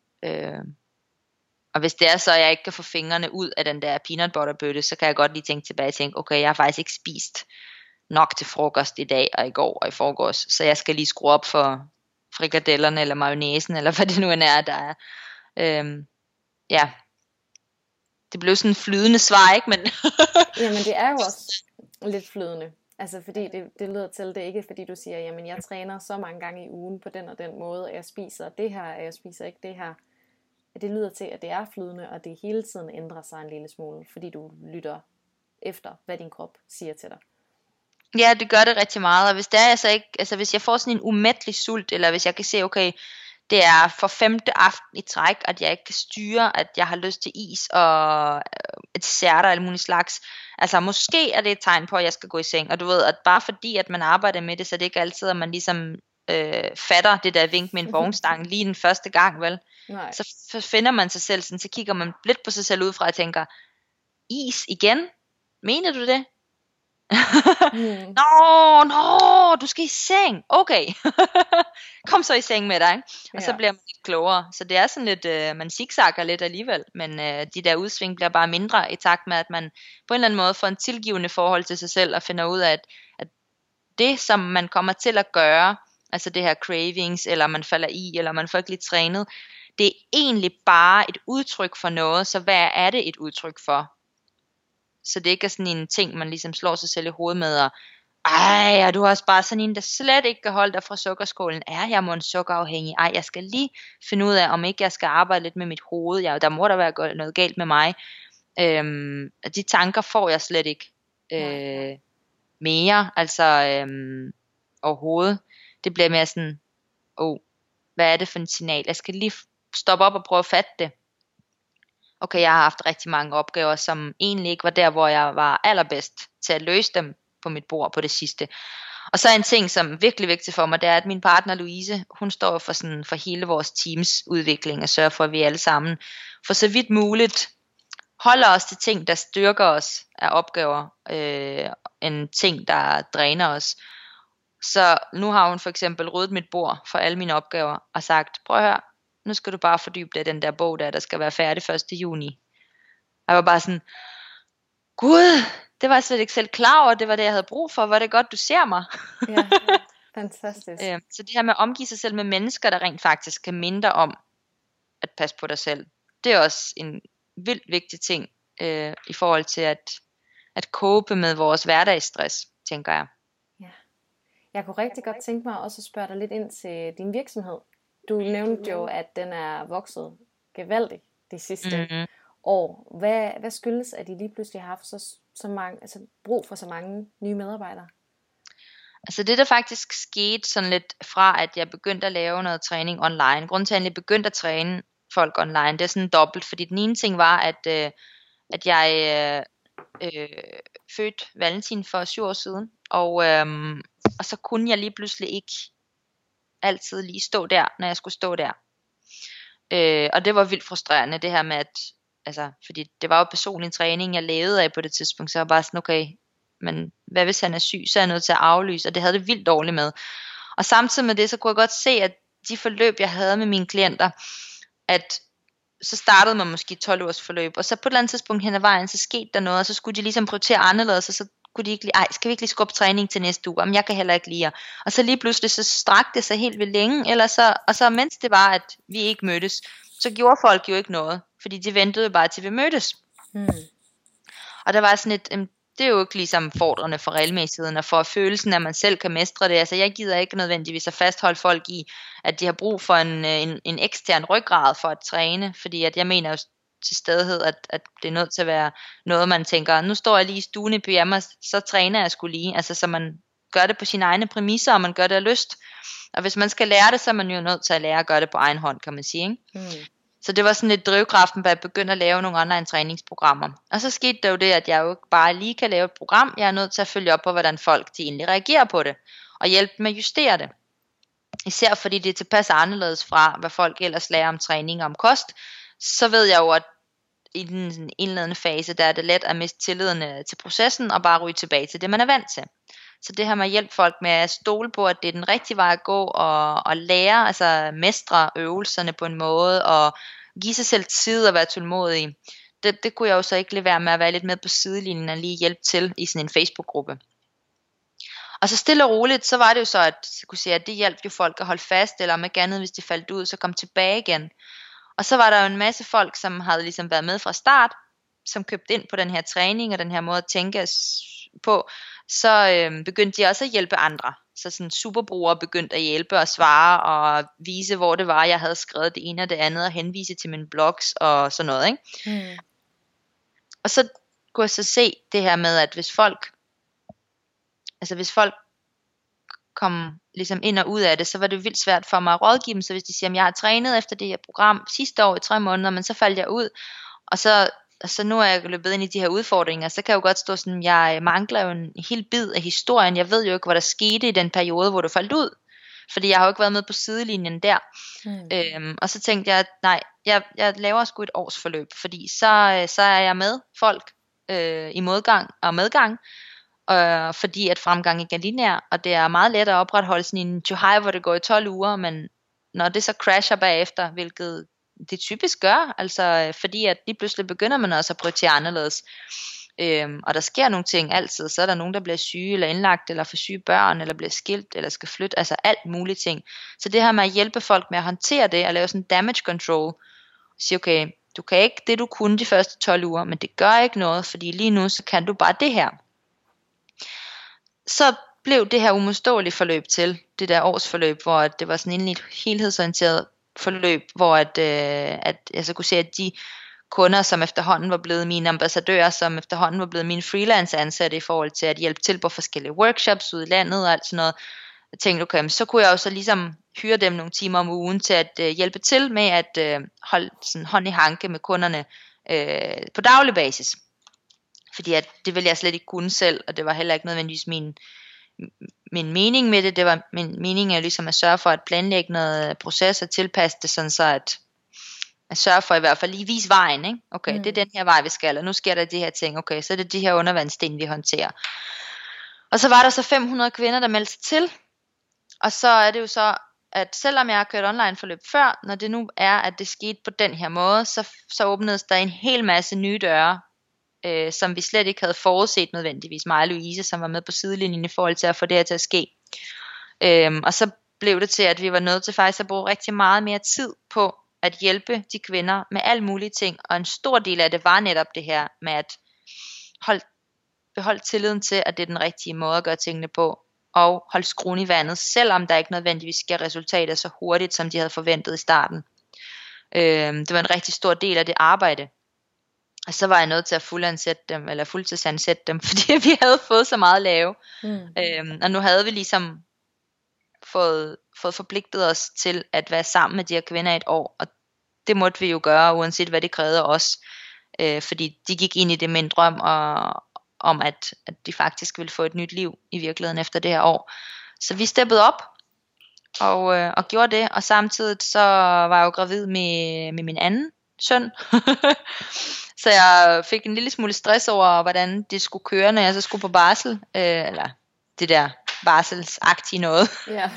Og hvis det er så, at jeg ikke kan få fingrene ud af den der peanut butter bøtte, så kan jeg godt lige tænke tilbage og tænke, okay, jeg har faktisk ikke spist nok til frokost i dag og i går og i forgårs, så jeg skal lige skrue op for frikadellerne eller mayonnaisen, eller hvad det nu end er, der er. Det blev sådan en flydende svar, ikke? Men jamen det er jo også lidt flydende. Altså fordi det lyder til, det er ikke fordi du siger, jamen jeg træner så mange gange i ugen på den og den måde, og jeg spiser det her, og jeg spiser ikke det her. Det lyder til, at det er flydende, og det hele tiden ændrer sig en lille smule, fordi du lytter efter, hvad din krop siger til dig. Ja, det gør det rigtig meget, og hvis det er altså ikke, altså hvis jeg får sådan en umættelig sult, eller hvis jeg kan se, okay, det er for 5. aften i træk, at jeg ikke kan styre, at jeg har lyst til is og et desserter eller muligt slags. Altså måske er det et tegn på, at jeg skal gå i seng. Og du ved, at bare fordi, at man arbejder med det, så det er ikke altid, at man ligesom fatter det der vink med en vognstang lige den første gang, vel? Nej. Så finder man sig selv sådan, så kigger man lidt på sig selv udefra og tænker, is igen? Mener du det? Nå, du skal i seng. Okay. Kom så i seng med dig. Og så bliver man lidt klogere. Så det er sådan lidt, man zigzagger lidt alligevel, men de der udsving bliver bare mindre i takt med, at man på en eller anden måde får en tilgivende forhold til sig selv, og finder ud af, at det, som man kommer til at gøre, altså det her cravings, eller man falder i, eller man får ikke lidt trænet, det er egentlig bare et udtryk for noget, så hvad er det et udtryk for? Så det ikke er sådan en ting, man ligesom slår sig selv i hovedet med, og ej, og du har også bare sådan en, der slet ikke kan holde dig fra sukkerskålen. Er jeg må en sukkerafhængig? Ej, jeg skal lige finde ud af, om ikke jeg skal arbejde lidt med mit hoved. Ja, der må der være noget galt med mig. De tanker får jeg slet ikke mere, altså overhovedet. Det bliver mere sådan, hvad er det for et signal? Jeg skal lige stoppe op og prøve at fatte det. Okay, jeg har haft rigtig mange opgaver, som egentlig ikke var der, hvor jeg var allerbedst til at løse dem på mit bord på det sidste. Og så en ting, som er virkelig vigtig for mig, det er, at min partner Louise, hun står for hele vores teams udvikling og sørger for, at vi alle sammen for så vidt muligt holder os til ting, der styrker os af opgaver, end ting, der dræner os. Så nu har hun for eksempel ryddet mit bord for alle mine opgaver og sagt, prøv at høre, nu skal du bare fordybe dig i den der bog der skal være færdig 1. juni. Jeg var bare sådan, Gud, det var jeg slet ikke selv klar over, det var det jeg havde brug for, var det godt du ser mig. Ja, fantastisk. Så det her med at omgive sig selv med mennesker, der rent faktisk kan minde om at passe på dig selv, det er også en vildt vigtig ting i forhold til at cope med vores hverdagsstress, tænker jeg. Ja. Jeg kunne rigtig godt tænke mig også at spørge dig lidt ind til din virksomhed. Du nævnte jo, at den er vokset gevaldigt de sidste år. Hvad skyldes, at I lige pludselig har haft så mange, altså brug for så mange nye medarbejdere? Altså det der faktisk skete sådan lidt fra, at jeg begyndte at lave noget træning online. Grunden til, at jeg begyndte at træne folk online, det er sådan dobbelt. Fordi den ene ting var, at jeg fødte Valentin for 7 år siden. Og så kunne jeg lige pludselig ikke altid lige stå der, når jeg skulle stå der. Og det var vildt frustrerende, det her med, at altså, fordi det var jo personlig træning, jeg lavede af på det tidspunkt, så jeg var bare sådan, okay, men hvad hvis han er syg, så er jeg nødt til at aflyse, og det havde det vildt dårligt med. Og samtidig med det, så kunne jeg godt se, at de forløb, jeg havde med mine klienter, at så startede man måske 12 ugers forløb, og så på et eller andet tidspunkt hen ad vejen, så skete der noget, og så skulle de ligesom prioritere anderledes, og så kunne de ikke lige, skal vi ikke lige skubbe træning til næste uge? Jamen, jeg kan heller ikke lide. Og så lige pludselig, så strakte det sig helt vildt længe, og så mens det var, at vi ikke mødtes, så gjorde folk jo ikke noget, fordi de ventede bare til vi mødtes. Og der var sådan et, det er jo ikke ligesom fordrende for regelmæssigheden, og for følelsen, at man selv kan mestre det. Altså jeg gider ikke nødvendigvis at fastholde folk i, at de har brug for en ekstern ryggrad for at træne, fordi at jeg mener jo til stadighed, at det er nødt til at være noget, man tænker, nu står jeg lige i stuen i pyjamas, så træner jeg sgu lige. Altså så man gør det på sine egne præmisser, og man gør det af lyst. Og hvis man skal lære det, så er man jo nødt til at lære at gøre det på egen hånd, kan man sige, ikke? Så det var sådan lidt drivkraften, da jeg begyndte at lave nogle online træningsprogrammer. Og så skete der jo det, at jeg jo ikke bare lige kan lave et program, jeg er nødt til at følge op på, hvordan folk de egentlig reagerer på det, og hjælpe dem med at justere det. Især fordi det er tilpas anderledes fra, hvad folk ellers lærer om træning og om kost, så ved jeg jo, at i den indledende fase, der er det let at miste tilliden til processen, og bare ryge tilbage til det, man er vant til. Så det her med at hjælpe folk med at stole på, at det er den rigtige vej at gå, og lære, altså mestre øvelserne på en måde, og give sig selv tid og være tålmodig. Det kunne jeg jo så ikke lade være med at være lidt med på sidelinjen og lige hjælpe til i sådan en Facebook-gruppe. Og så stille og roligt, så var det jo så, at jeg kunne sige, at det hjalp jo folk at holde fast, eller om ikke andet, hvis de faldt ud, så kom tilbage igen. Og så var der jo en masse folk, som havde ligesom været med fra start, som købte ind på den her træning og den her måde at tænke på, så begyndte de også at hjælpe andre. Så sådan superbrugere begyndte at hjælpe og svare og vise, hvor det var, jeg havde skrevet det ene og det andet, og henvise til mine blogs og sådan noget, ikke? Og så kunne jeg så se det her med, at hvis folk, altså hvis folk kom ligesom ind og ud af det, så var det vildt svært for mig at rådgive dem. Så hvis de siger, at jeg har trænet efter det her program sidste år i 3 måneder, men så faldt jeg ud, og så nu er jeg løbet ind i de her udfordringer, så kan jeg jo godt stå sådan, jeg mangler jo en hel bid af historien. Jeg ved jo ikke, hvad der skete i den periode, hvor du faldt ud. Fordi jeg har jo ikke været med på sidelinjen der. Og så tænkte jeg, at nej, jeg laver sgu et årsforløb, fordi så er jeg med folk i modgang og medgang, fordi at fremgang ikke er lineær, og det er meget let at opretholde sådan en Juhai, hvor det går i 12 uger, men når det så crasher bagefter, hvilket det typisk gør, altså fordi at lige pludselig begynder man også at prioritere anderledes, og der sker nogle ting altid, så er der nogen, der bliver syge, eller indlagt, eller får syge børn, eller bliver skilt, eller skal flytte, altså alt mulige ting. Så det her med at hjælpe folk med at håndtere det, og lave sådan damage control, sige okay, du kan ikke det du kunne de første 12 uger, men det gør ikke noget, fordi lige nu så kan du bare det her. Så blev det her umodståelige forløb til det der årsforløb, hvor det var sådan et helhedsorienteret forløb, hvor at jeg så kunne se, at de kunder, som efterhånden var blevet mine ambassadører, som efterhånden var blevet mine freelance ansatte i forhold til at hjælpe til på forskellige workshops ude i landet og alt sådan noget. Jeg tænkte, okay, så kunne jeg jo så ligesom hyre dem nogle timer om ugen til at hjælpe til med at holde sådan hånd i hanke med kunderne på daglig basis. Fordi at det ville jeg slet ikke kunne selv, og det var heller ikke nødvendigvis min mening med det. Det var min mening er ligesom at sørge for at planlægge noget proces og tilpasse det sådan så at sørge for i hvert fald lige vise vejen, ikke? Okay, det er den her vej vi skal, og nu sker der de her ting, okay, så er det de her undervandssten vi håndterer. Og så var der så 500 kvinder der meldte sig til, og så er det jo så at selvom jeg har kørt online forløb før, når det nu er at det skete på den her måde, så åbnedes der en hel masse nye døre, som vi slet ikke havde forudset nødvendigvis, mig og Louise, som var med på sidelinjen i forhold til at få det her til at ske. Og så blev det til, at vi var nødt til faktisk at bruge rigtig meget mere tid på at hjælpe de kvinder med alle mulige ting, og en stor del af det var netop det her med at beholde tilliden til, at det er den rigtige måde at gøre tingene på, og holde skruen i vandet, selvom der ikke nødvendigvis sker resultater så hurtigt, som de havde forventet i starten. Det var en rigtig stor del af det arbejde. Og så var jeg nødt til at fuldtidsansætte dem, fordi vi havde fået så meget at lave. Og nu havde vi ligesom fået forpligtet os til at være sammen med de her kvinder i et år, og det måtte vi jo gøre, uanset hvad det krævede os, fordi de gik ind i det med en drøm om at de faktisk ville få et nyt liv i virkeligheden efter det her år. Så vi steppede op og gjorde det, og samtidig så var jeg jo gravid med min anden søn. Så jeg fik en lille smule stress over, hvordan det skulle køre, når jeg så skulle på barsel, eller det der barselsagtige noget. Ja.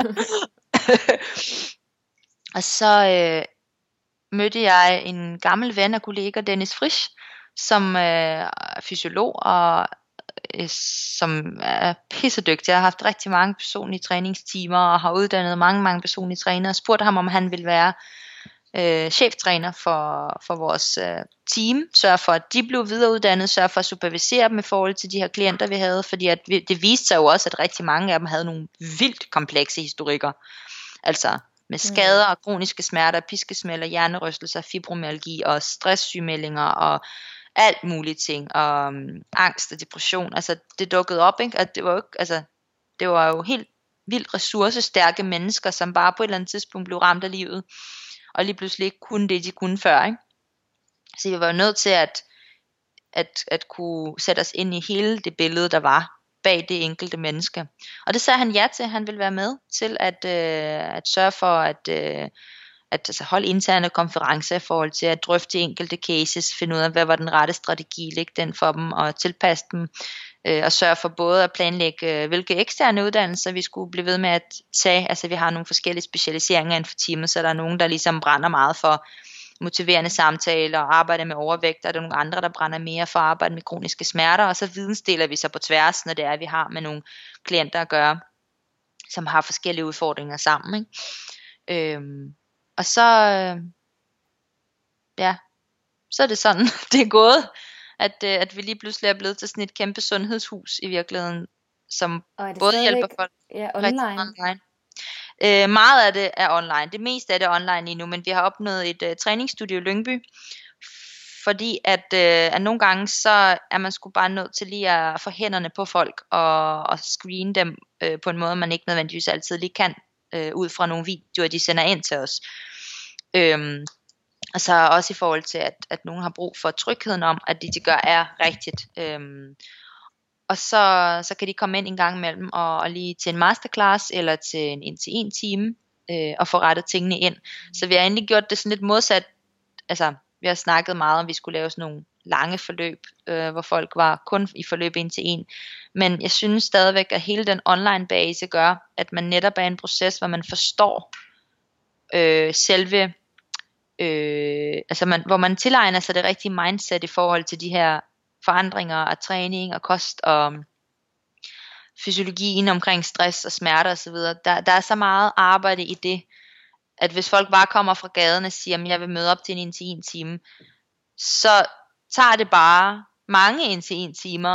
Og så mødte jeg en gammel ven og kollega, Dennis Frisch, som er fysiolog og som er pissedygtig. Jeg har haft rigtig mange personlige træningstimer og har uddannet mange personlige trænere og spurgte ham, om han ville være cheftræner for vores team, sørge for at de blev videreuddannet, sørge for at supervisere dem i forhold til de her klienter vi havde, fordi at det viste sig jo også, at rigtig mange af dem havde nogle vildt komplekse historikker, altså med skader og kroniske smerter, piskesmæld og hjernerystelser, fibromyalgi og stresssygemeldinger og alt mulige ting, og angst og depression, altså det dukkede op, ikke? At det var jo helt vildt ressourcestærke mennesker, som bare på et eller andet tidspunkt blev ramt af livet, og lige pludselig ikke kunne det, de kunne før, ikke? Så vi var jo nødt til at kunne sætte os ind i hele det billede, der var bag det enkelte menneske. Og det sagde han ja til. Han ville være med til at sørge for at holde interne konferencer i forhold til at drøfte de enkelte cases, finde ud af, hvad var den rette strategi, lægge den for dem og tilpasse dem, og sørge for både at planlægge, hvilke eksterne uddannelser vi skulle blive ved med at tage. Altså vi har nogle forskellige specialiseringer inden for teamet, så der er nogen, der ligesom brænder meget for motiverende samtaler og arbejde med overvægt, og der er nogle andre, der brænder mere for at arbejde med kroniske smerter, og så vidensdeler vi så på tværs, når det er, at vi har med nogle klienter at gøre, som har forskellige udfordringer sammen, ikke? Og så så er det sådan, det er gået, at vi lige pludselig er blevet til sådan et kæmpe sundhedshus i virkeligheden, som både hjælper folk online. Meget af det er online. Det meste af det er online lige nu, men vi har opnået et træningsstudie i Lyngby fordi at nogle gange så er man sgu bare nødt til lige at få hænderne på folk og screene dem på en måde, man ikke nødvendigvis altid lige kan, ud fra nogle videoer, de sender ind til os. Og så også i forhold til, at nogen har brug for trygheden om, at det de gør er rigtigt. Og så kan de komme ind en gang imellem og lige til en masterclass eller til en 1-til-1 time og få rettet tingene ind. Så vi har endelig gjort det sådan lidt modsat. Altså, vi har snakket meget om, vi skulle lave sådan nogle lange forløb, hvor folk var kun i forløb 1-til-1. Men jeg synes stadigvæk, at hele den online base gør, at man netop er i en proces, hvor man forstår selve, hvor man tilegner sig det rigtige mindset i forhold til de her forandringer af træning og kost og fysiologien omkring stress og smerter osv. Der er så meget arbejde i det, at hvis folk bare kommer fra gaden og siger, at jeg vil møde op til en 1-til-1 time, så tager det bare mange 1-til-1 timer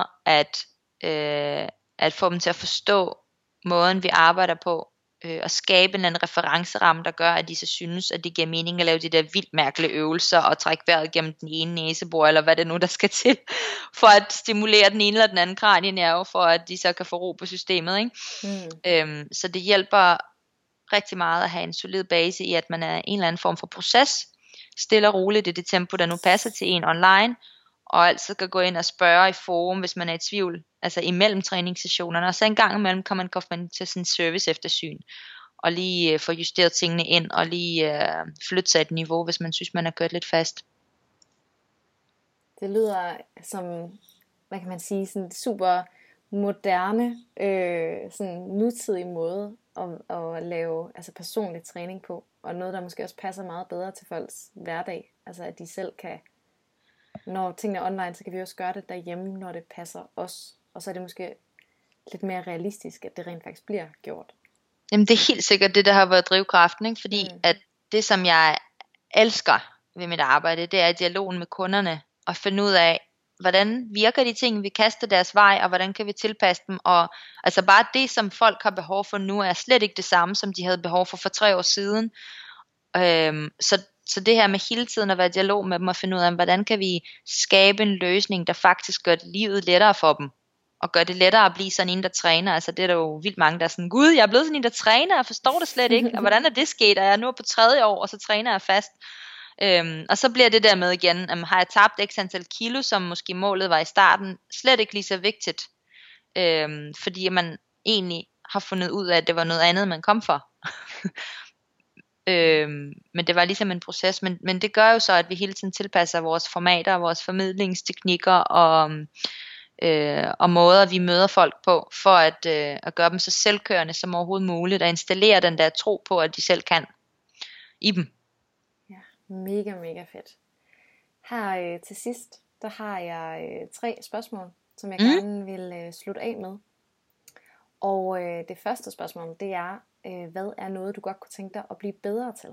at få dem til at forstå måden, vi arbejder på, og skabe en referenceramme, der gør, at de så synes, at det giver mening at lave de der vildt mærkelige øvelser, og trække vejret gennem den ene næsebor, eller hvad det nu der skal til, for at stimulere den ene eller den anden kranienerve, for at de så kan få ro på systemet, ikke? Så det hjælper rigtig meget at have en solid base i, at man er en eller anden form for proces, stille og roligt i det tempo, der nu passer til en online, og altid kan gå ind og spørge i forum, hvis man er i tvivl, altså imellem træningssessionerne, og så en gang imellem kan man komme til sådan en service eftersyn, og lige få justeret tingene ind, og lige flytte sig et niveau, hvis man synes, man har kørt lidt fast. Det lyder som, hvad kan man sige, sådan super moderne, sådan nutidig måde at lave altså personlig træning på, og noget, der måske også passer meget bedre til folks hverdag, altså at de selv kan, når tingene er online, så kan vi også gøre det derhjemme, når det passer os, og så er det måske lidt mere realistisk, at det rent faktisk bliver gjort. Jamen det er helt sikkert det, der har været drivkraften, ikke? Fordi at det, som jeg elsker ved mit arbejde, det er dialogen med kunderne, og finde ud af, hvordan virker de ting, vi kaster deres vej, og hvordan kan vi tilpasse dem, og altså bare det, som folk har behov for nu, er slet ikke det samme, som de havde behov for 3 år siden. Så det her med hele tiden at være i dialog med dem, og finde ud af, hvordan kan vi skabe en løsning, der faktisk gør livet lettere for dem, og gør det lettere at blive sådan en, der træner. Altså det er der jo vildt mange, der er sådan, gud, jeg er blevet sådan en, der træner, jeg forstår det slet ikke, og hvordan er det sket, og jeg er nu på 3. år, og så træner jeg fast. Og så bliver det der med igen, har jeg tabt x antal kilo, som måske målet var i starten, slet ikke lige så vigtigt, fordi man egentlig har fundet ud af, at det var noget andet, man kom for. Men det var ligesom en proces, men det gør jo så, at vi hele tiden tilpasser vores formater, vores formidlingsteknikker og måder, vi møder folk på, for at gøre dem så selvkørende som overhovedet muligt, og installere den der tro på, at de selv kan i dem. Ja, mega, mega fedt. Her til sidst, der har jeg 3 spørgsmål, som jeg gerne vil slutte af med. Og det første spørgsmål, det er, hvad er noget, du godt kunne tænke dig at blive bedre til?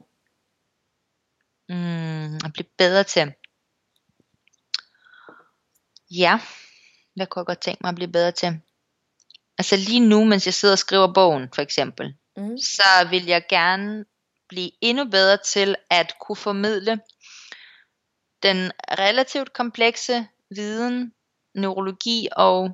At blive bedre til? Ja, hvad kunne jeg godt tænke mig at blive bedre til? Altså lige nu, mens jeg sidder og skriver bogen, for eksempel, så vil jeg gerne blive endnu bedre til at kunne formidle den relativt komplekse viden, neurologi og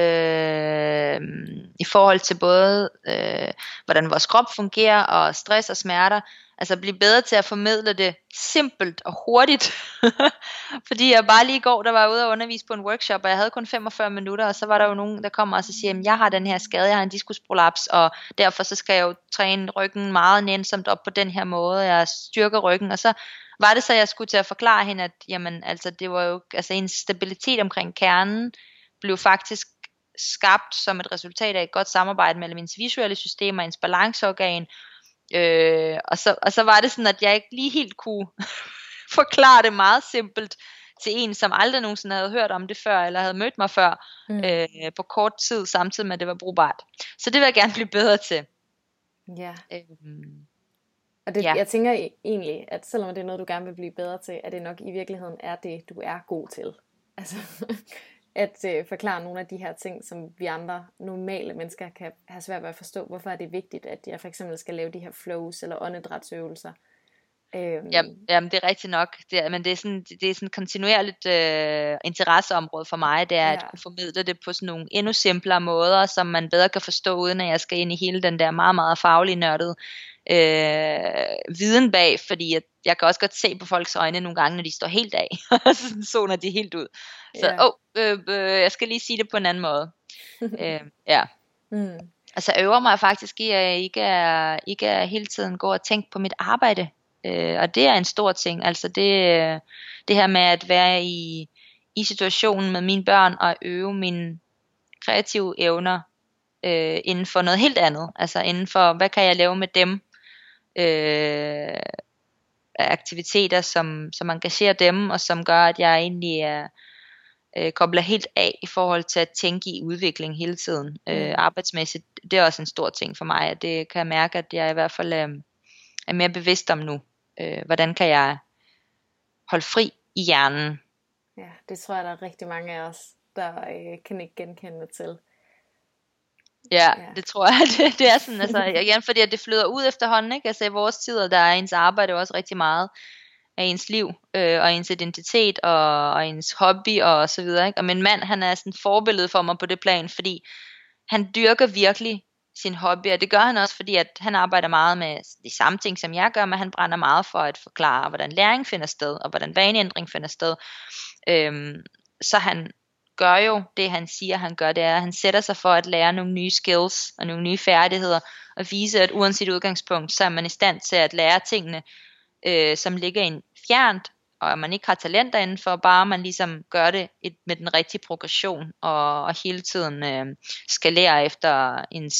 i forhold til både hvordan vores krop fungerer og stress og smerter, altså blive bedre til at formidle det simpelt og hurtigt. Fordi jeg bare lige i går, der var ude og undervise på en workshop, og jeg havde kun 45 minutter, og så var der jo nogen, der kommer og så siger, jeg har den her skade, jeg har en diskusprolaps, og derfor så skal jeg jo træne ryggen meget nænsomt op på den her måde, jeg styrker ryggen, og så var det så, jeg skulle til at forklare hende, at jamen, altså, det var jo altså en stabilitet omkring kernen, blev faktisk skabt som et resultat af et godt samarbejde mellem ens visuelle system og ens balanceorgan, og så var det sådan, at jeg ikke lige helt kunne forklare det meget simpelt til en, som aldrig nogensinde havde hørt om det før, eller havde mødt mig før, på kort tid, samtidig med at det var brugbart. Så det vil jeg gerne blive bedre til. Ja. Og det, jeg tænker egentlig, at selvom det er noget, du gerne vil blive bedre til, at det nok i virkeligheden er det, du er god til. Altså at forklare nogle af de her ting, som vi andre normale mennesker kan have svært ved at forstå. Hvorfor er det vigtigt, at jeg for eksempel skal lave de her flows eller åndedrætsøvelser. Jamen det er rigtigt nok. Men det er sådan kontinuerligt interesseområde for mig, det er at kunne formidle det på sådan nogle endnu simplere måder, som man bedre kan forstå, uden at jeg skal ind i hele den der meget, meget faglige nørdede viden bag, fordi jeg kan også godt se på folks øjne nogle gange, når de står helt af, så zoner de helt ud. Så jeg skal lige sige det på en anden måde. Altså jeg øver mig faktisk i, at ikke er hele tiden gå og tænke på mit arbejde. Og det er en stor ting. Altså det her med at være i situationen med mine børn og øve mine kreative evner inden for noget helt andet. Altså inden for, hvad kan jeg lave med dem? Aktiviteter, som engagerer dem, og som gør, at jeg egentlig kobler helt af i forhold til at tænke i udvikling hele tiden. Arbejdsmæssigt, det er også en stor ting for mig, og det kan jeg mærke, at jeg i hvert fald er mere bevidst om nu. Hvordan kan jeg holde fri i hjernen? Ja, det tror jeg, der er rigtig mange af os, der kan ikke genkende til. Ja, det tror jeg, det er sådan, altså, igen, fordi at det flyder ud efterhånden, ikke? Altså i vores tid, der er ens arbejde også rigtig meget af ens liv, og ens identitet, og ens hobby, og så videre, ikke? Og min mand, han er sådan et forbillede for mig på det plan, fordi han dyrker virkelig sin hobby, og det gør han også, fordi at han arbejder meget med de samme ting, som jeg gør, men han brænder meget for at forklare, hvordan læring finder sted, og hvordan vaneændring finder sted. Så han gør jo det, han siger, han gør, det er, at han sætter sig for at lære nogle nye skills, og nogle nye færdigheder, og vise, at uanset udgangspunkt, så er man i stand til at lære tingene, som ligger i en fjernt, og man ikke har talenter indenfor, bare man ligesom gør det med den rigtige progression, og hele tiden skalerer efter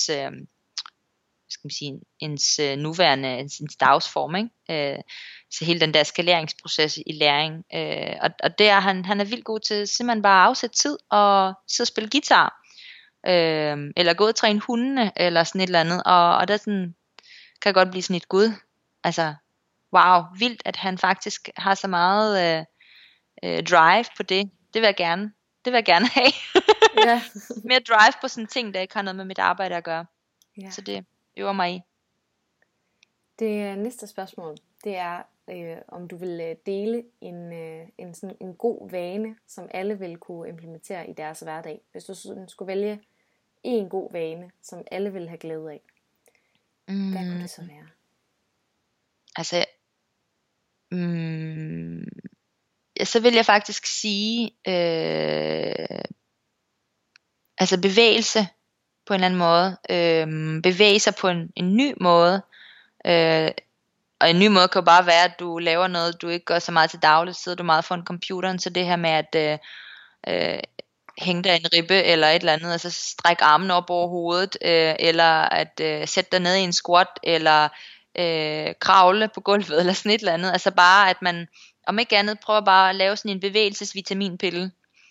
ens nuværende, ens dagsform, ikke? Så hele den der skaleringsproces i læring, og det er han er vildt god til simpelthen bare at afsætte tid, og sidde og spille guitar, eller gå og træne hundene, eller sådan et eller andet, og der sådan, kan godt blive sådan et gud, altså wow, vildt, at han faktisk har så meget drive på det. Det vil jeg gerne have. Ja. Mere drive på sådan ting, der ikke har noget med mit arbejde at gøre. Ja. Så det øver mig i. Det næste spørgsmål, det er, om du vil dele en god vane, som alle vil kunne implementere i deres hverdag. Hvis du skulle vælge en god vane, som alle vil have glæde af. Hvad kunne det så være? Altså, så vil jeg faktisk sige, altså bevægelse på en eller anden måde, bevæge sig på en ny måde, og en ny måde kan jo bare være, at du laver noget, du ikke gør så meget til dagligt, sidder du meget foran computeren, så det her med at hænge dig i en ribbe eller et eller andet, altså strække armen op over hovedet, eller at sætte dig ned i en squat, eller kravle på gulvet, eller sådan et eller andet, altså bare at man, om ikke andet, prøver bare at lave sådan en bevægelsesvitaminpille,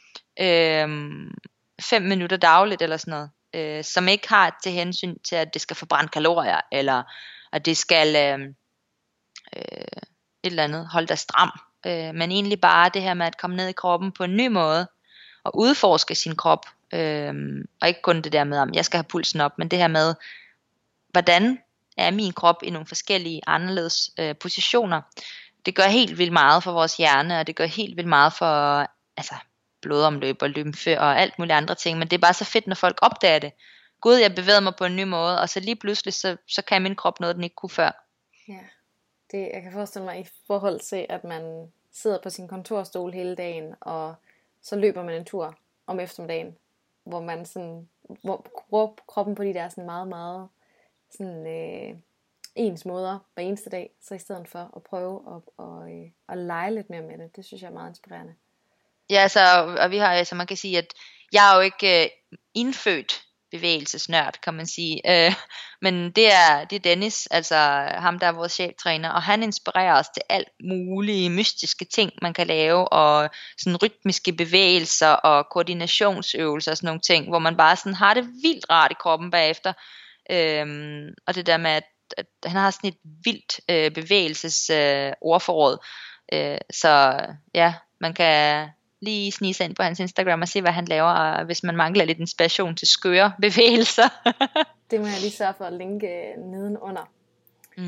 5 minutter dagligt, eller sådan noget, som ikke har til hensyn til, at det skal forbrænde kalorier, eller at det skal et eller andet, holde dig stram, men egentlig bare det her med at komme ned i kroppen på en ny måde, og udforske sin krop, og ikke kun det der med, om jeg skal have pulsen op, men det her med, hvordan er min krop i nogle forskellige anderledes positioner. Det gør helt vildt meget for vores hjerne, og det gør helt vildt meget for blodomløb og lymfe og alt muligt andre ting, men det er bare så fedt, når folk opdager det. Gud, jeg bevæger mig på en ny måde, og så lige pludselig, så kan min krop noget, den ikke kunne før. Ja, jeg kan forestille mig i forhold til, at man sidder på sin kontorstol hele dagen, og så løber man en tur om eftermiddagen, hvor man sådan, bruger kroppen på de der sådan meget, meget sådan, ens måder hver eneste dag, så i stedet for at prøve at lege lidt mere med det. Det synes jeg er meget inspirerende. Ja, og vi har, altså man kan sige, at jeg er jo ikke indfødt bevægelsesnørd, kan man sige, men det er Dennis, altså ham der er vores cheftræner, og han inspirerer os til alt mulige mystiske ting man kan lave, og sådan rytmiske bevægelser og koordinationsøvelser og sådan nogle ting, hvor man bare sådan har det vildt rart i kroppen bagefter, og det der med at han har sådan et vildt bevægelsesordforråd, så ja, man kan lige snige sig ind på hans Instagram og se, hvad han laver, og hvis man mangler lidt inspiration til skøre bevægelser. Det må jeg lige sørge for at linke nedenunder.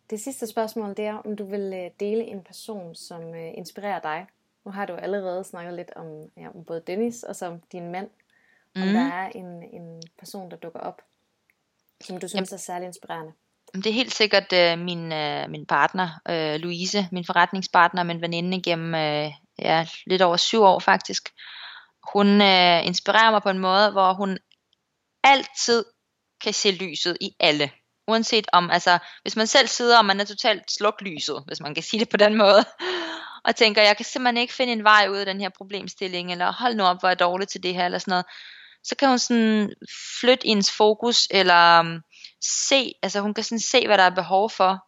Det sidste spørgsmål, det er, om du vil dele en person, som inspirerer dig. Nu har du allerede snakket lidt om både Dennis og som din mand. Om der er en person, der dukker op, som du synes er særlig inspirerende. Det er helt sikkert min partner, Louise, min forretningspartner, min veninde gennem lidt over 7 år faktisk. Hun inspirerer mig på en måde, hvor hun altid kan se lyset i alle. Uanset om, altså hvis man selv sidder, og man er totalt sluk lyset, hvis man kan sige det på den måde, og tænker, jeg kan simpelthen ikke finde en vej ud af den her problemstilling, eller hold nu op, hvor jeg er dårlig til det her, eller sådan noget, så kan hun sådan flytte ens fokus, eller hun kan sådan se, hvad der er behov for,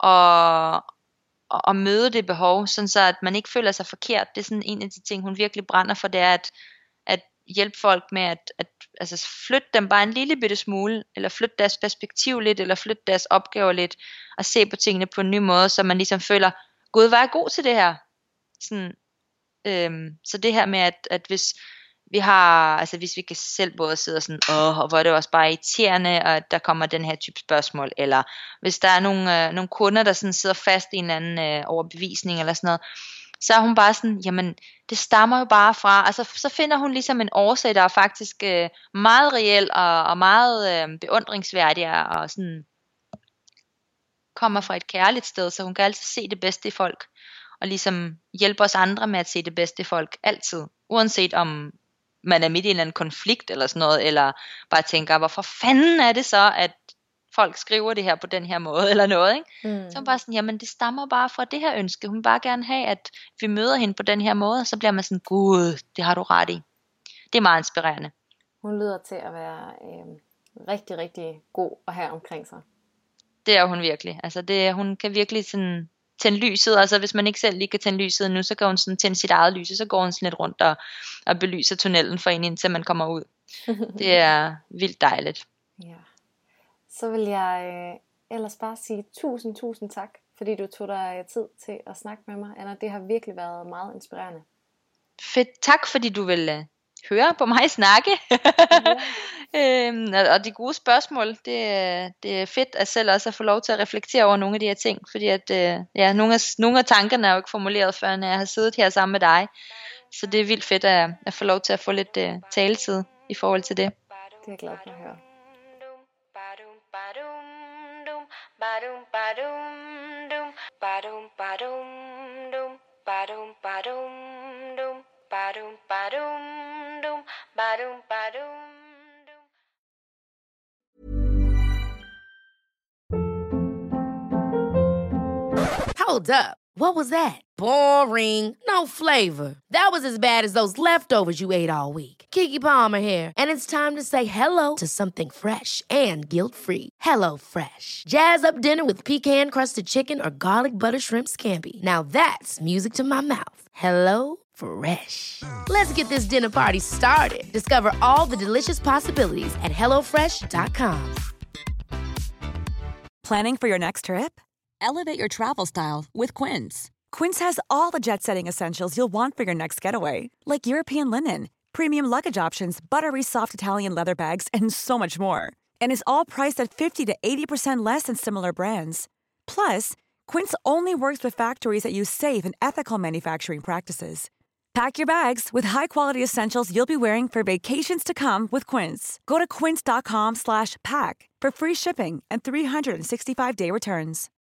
og møde det behov, sådan så at man ikke føler sig forkert. Det er sådan en af de ting, hun virkelig brænder for, det er at hjælpe folk med at flytte dem bare en lille bitte smule, eller flytte deres perspektiv lidt, eller flytte deres opgaver lidt, og se på tingene på en ny måde, så man ligesom føler, Gud, var jeg god til det her? Sådan, så det her med, at hvis vi kan selv både sidde sådan, og hvor er det også bare irriterende, at der kommer den her type spørgsmål, eller hvis der er nogle kunder, der sådan sidder fast i en anden overbevisning, eller sådan noget, så er hun bare sådan, jamen, det stammer jo bare fra, altså så finder hun ligesom en årsag, der er faktisk meget reel, og meget beundringsværdig, og sådan kommer fra et kærligt sted, så hun kan altid se det bedste i folk, og ligesom hjælpe os andre med at se det bedste i folk, altid, uanset om man er midt i en eller anden konflikt, eller sådan noget, eller bare tænker, hvorfor fanden er det så, at folk skriver det her på den her måde, eller noget, ikke? Så er bare sådan, jamen det stammer bare fra det her ønske, hun vil bare gerne have, at vi møder hende på den her måde, og så bliver man sådan, gud, det har du ret i. Det er meget inspirerende. Hun lyder til at være rigtig, rigtig god at have omkring sig. Det er hun virkelig, altså hun kan virkelig sådan tænde lyset, altså hvis man ikke selv lige kan tænde lyset nu, så kan hun sådan tænde sit eget lys, og så går hun sådan lidt rundt og belyser tunnelen for en, indtil man kommer ud. Det er vildt dejligt. Ja. Så vil jeg ellers bare sige tusind tak, fordi du tog dig tid til at snakke med mig, Anna. Det har virkelig været meget inspirerende. Fedt, tak fordi du vil høre på mig snakke. Og de gode spørgsmål, det er fedt at selv også at få lov til at reflektere over nogle af de her ting, fordi at nogle af tankerne er jo ikke formuleret før, når jeg har siddet her sammen med dig. Så det er vildt fedt at få lov til at få lidt taletid i forhold til det. Det er jeg glad for at høre. Hold up. What was that? Boring. No flavor. That was as bad as those leftovers you ate all week. Keke Palmer here, and it's time to say hello to something fresh and guilt-free. Hello Fresh. Jazz up dinner with pecan-crusted chicken or garlic butter shrimp scampi. Now that's music to my mouth. Hello Fresh. Let's get this dinner party started. Discover all the delicious possibilities at hellofresh.com. Planning for your next trip? Elevate your travel style with Quince. Quince has all the jet-setting essentials you'll want for your next getaway, like European linen, premium luggage options, buttery soft Italian leather bags, and so much more. And is all priced at 50 to 80% less than similar brands. Plus, Quince only works with factories that use safe and ethical manufacturing practices. Pack your bags with high-quality essentials you'll be wearing for vacations to come with Quince. Go to quince.com/pack for free shipping and 365-day returns.